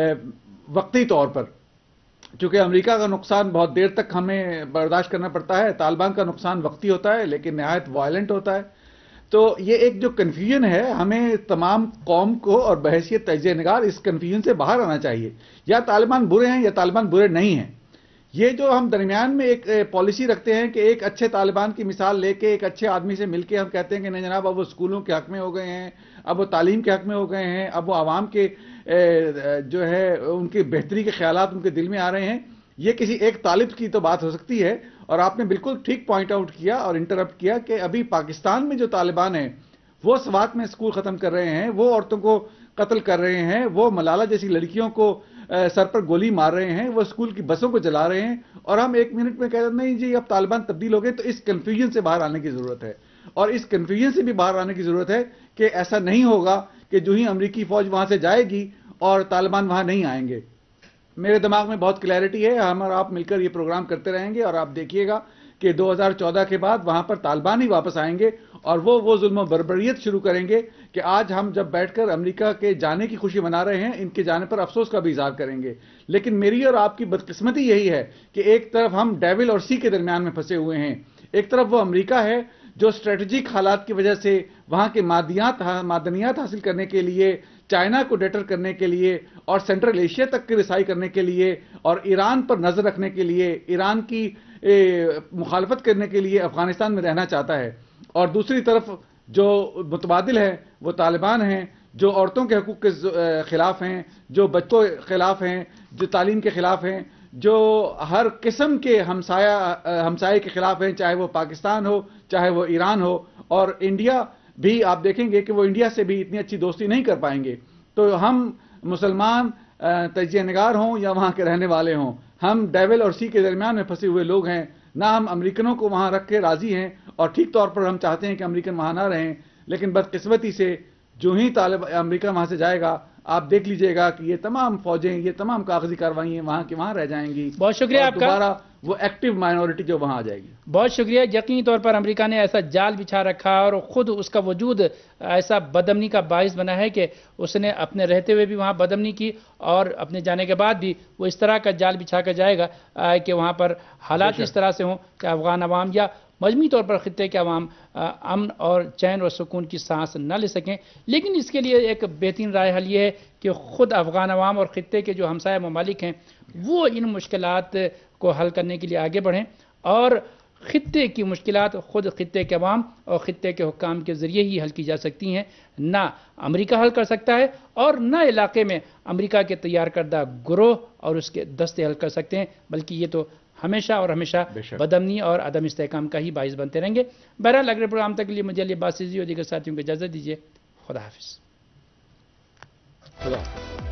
وقتی طور پر. چونکہ امریکہ کا نقصان بہت دیر تک ہمیں برداشت کرنا پڑتا ہے، طالبان کا نقصان وقتی ہوتا ہے لیکن نہایت وائلنٹ ہوتا ہے. تو یہ ایک جو کنفیوژن ہے، ہمیں تمام قوم کو اور بحیثیت تجزیہ نگار اس کنفیوژن سے باہر آنا چاہیے. یا طالبان برے ہیں یا طالبان برے نہیں ہیں. یہ جو ہم درمیان میں ایک پالیسی رکھتے ہیں کہ ایک اچھے طالبان کی مثال لے کے ایک اچھے آدمی سے مل کے ہم کہتے ہیں کہ نہیں جناب، اب وہ اسکولوں کے حق میں ہو گئے ہیں، اب وہ تعلیم کے حق میں ہو گئے ہیں، اب وہ عوام کے جو ہے ان کی بہتری کے خیالات ان کے دل میں آ رہے ہیں. یہ کسی ایک طالب کی تو بات ہو سکتی ہے. اور آپ نے بالکل ٹھیک پوائنٹ آؤٹ کیا اور انٹرپٹ کیا کہ ابھی پاکستان میں جو طالبان ہیں وہ سوات میں اسکول ختم کر رہے ہیں، وہ عورتوں کو قتل کر رہے ہیں، وہ ملالہ جیسی لڑکیوں کو سر پر گولی مار رہے ہیں، وہ اسکول کی بسوں کو جلا رہے ہیں، اور ہم 1 منٹ میں کہتے ہیں نہیں جی اب طالبان تبدیل ہو گئے. تو اس کنفیوژن سے باہر آنے کی ضرورت ہے، اور اس کنفیوژن سے بھی باہر آنے کی ضرورت ہے کہ ایسا نہیں ہوگا کہ جو ہی امریکی فوج وہاں سے جائے گی اور طالبان وہاں نہیں آئیں گے. میرے دماغ میں بہت کلیئرٹی ہے. ہم اور آپ مل کر یہ پروگرام کرتے رہیں گے اور آپ دیکھیے گا کہ 2014 کے بعد وہاں پر طالبان ہی واپس آئیں گے اور وہ ظلم و بربریت شروع کریں گے کہ آج ہم جب بیٹھ کر امریکہ کے جانے کی خوشی منا رہے ہیں، ان کے جانے پر افسوس کا بھی اظہار کریں گے. لیکن میری اور آپ کی بدقسمتی یہی ہے کہ ایک طرف ہم ڈیول اور سی کے درمیان میں پھنسے ہوئے ہیں، ایک طرف وہ امریکہ ہے جو اسٹریٹجک حالات کی وجہ سے وہاں کے معدنیات حاصل کرنے کے لیے، چائنا کو ڈیٹر کرنے کے لیے اور سینٹرل ایشیا تک کی رسائی کرنے کے لیے اور ایران پر نظر رکھنے کے لیے، ایران کی مخالفت کرنے کے لیے افغانستان میں رہنا چاہتا ہے. اور دوسری طرف جو متبادل ہے وہ طالبان ہیں، جو عورتوں کے حقوق کے خلاف ہیں، جو بچوں کے خلاف ہیں، جو تعلیم کے خلاف ہیں، جو ہر قسم کے ہمسائے کے خلاف ہیں، چاہے وہ پاکستان ہو چاہے وہ ایران ہو. اور انڈیا بھی آپ دیکھیں گے کہ وہ انڈیا سے بھی اتنی اچھی دوستی نہیں کر پائیں گے. تو ہم مسلمان تجزیہ نگار ہوں یا وہاں کے رہنے والے ہوں، ہم ڈیول اور سی کے درمیان میں پھنسے ہوئے لوگ ہیں. نہ ہم امریکنوں کو وہاں رکھ کے راضی ہیں، اور ٹھیک طور پر ہم چاہتے ہیں کہ امریکن وہاں نہ رہیں، لیکن بدقسمتی سے جو ہی امریکہ وہاں سے جائے گا آپ دیکھ لیجئے گا کہ یہ تمام فوجیں، یہ تمام کاغذی کاروائیاں وہاں کی وہاں رہ جائیں گی. بہت شکریہ آپ کا. دوبارہ وہ ایکٹیو مائنورٹی جو وہاں آ جائے گی. بہت شکریہ. یقینی طور پر امریکہ نے ایسا جال بچھا رکھا اور خود اس کا وجود ایسا بدامنی کا باعث بنا ہے کہ اس نے اپنے رہتے ہوئے بھی وہاں بدامنی کی اور اپنے جانے کے بعد بھی وہ اس طرح کا جال بچھا کر جائے گا کہ وہاں پر حالات اس طرح سے ہوں کہ افغان عوام یا مجموعی طور پر خطے کے عوام امن اور چین و سکون کی سانس نہ لے سکیں. لیکن اس کے لیے ایک بہترین رائے حل یہ ہے کہ خود افغان عوام اور خطے کے جو ہمسایہ ممالک ہیں وہ ان مشکلات کو حل کرنے کے لیے آگے بڑھیں اور خطے کی مشکلات خود خطے کے عوام اور خطے کے حکام کے ذریعے ہی حل کی جا سکتی ہیں. نہ امریکہ حل کر سکتا ہے اور نہ علاقے میں امریکہ کے تیار کردہ گروہ اور اس کے دستے حل کر سکتے ہیں، بلکہ یہ تو ہمیشہ اور ہمیشہ بدامنی اور عدم استحکام کا ہی باعث بنتے رہیں گے. بہرحال اگلے پروگرام تک کے لیے مجھے علی عباس اور دیگر ساتھیوں کو اجازت دیجیے. خدا حافظ. خدا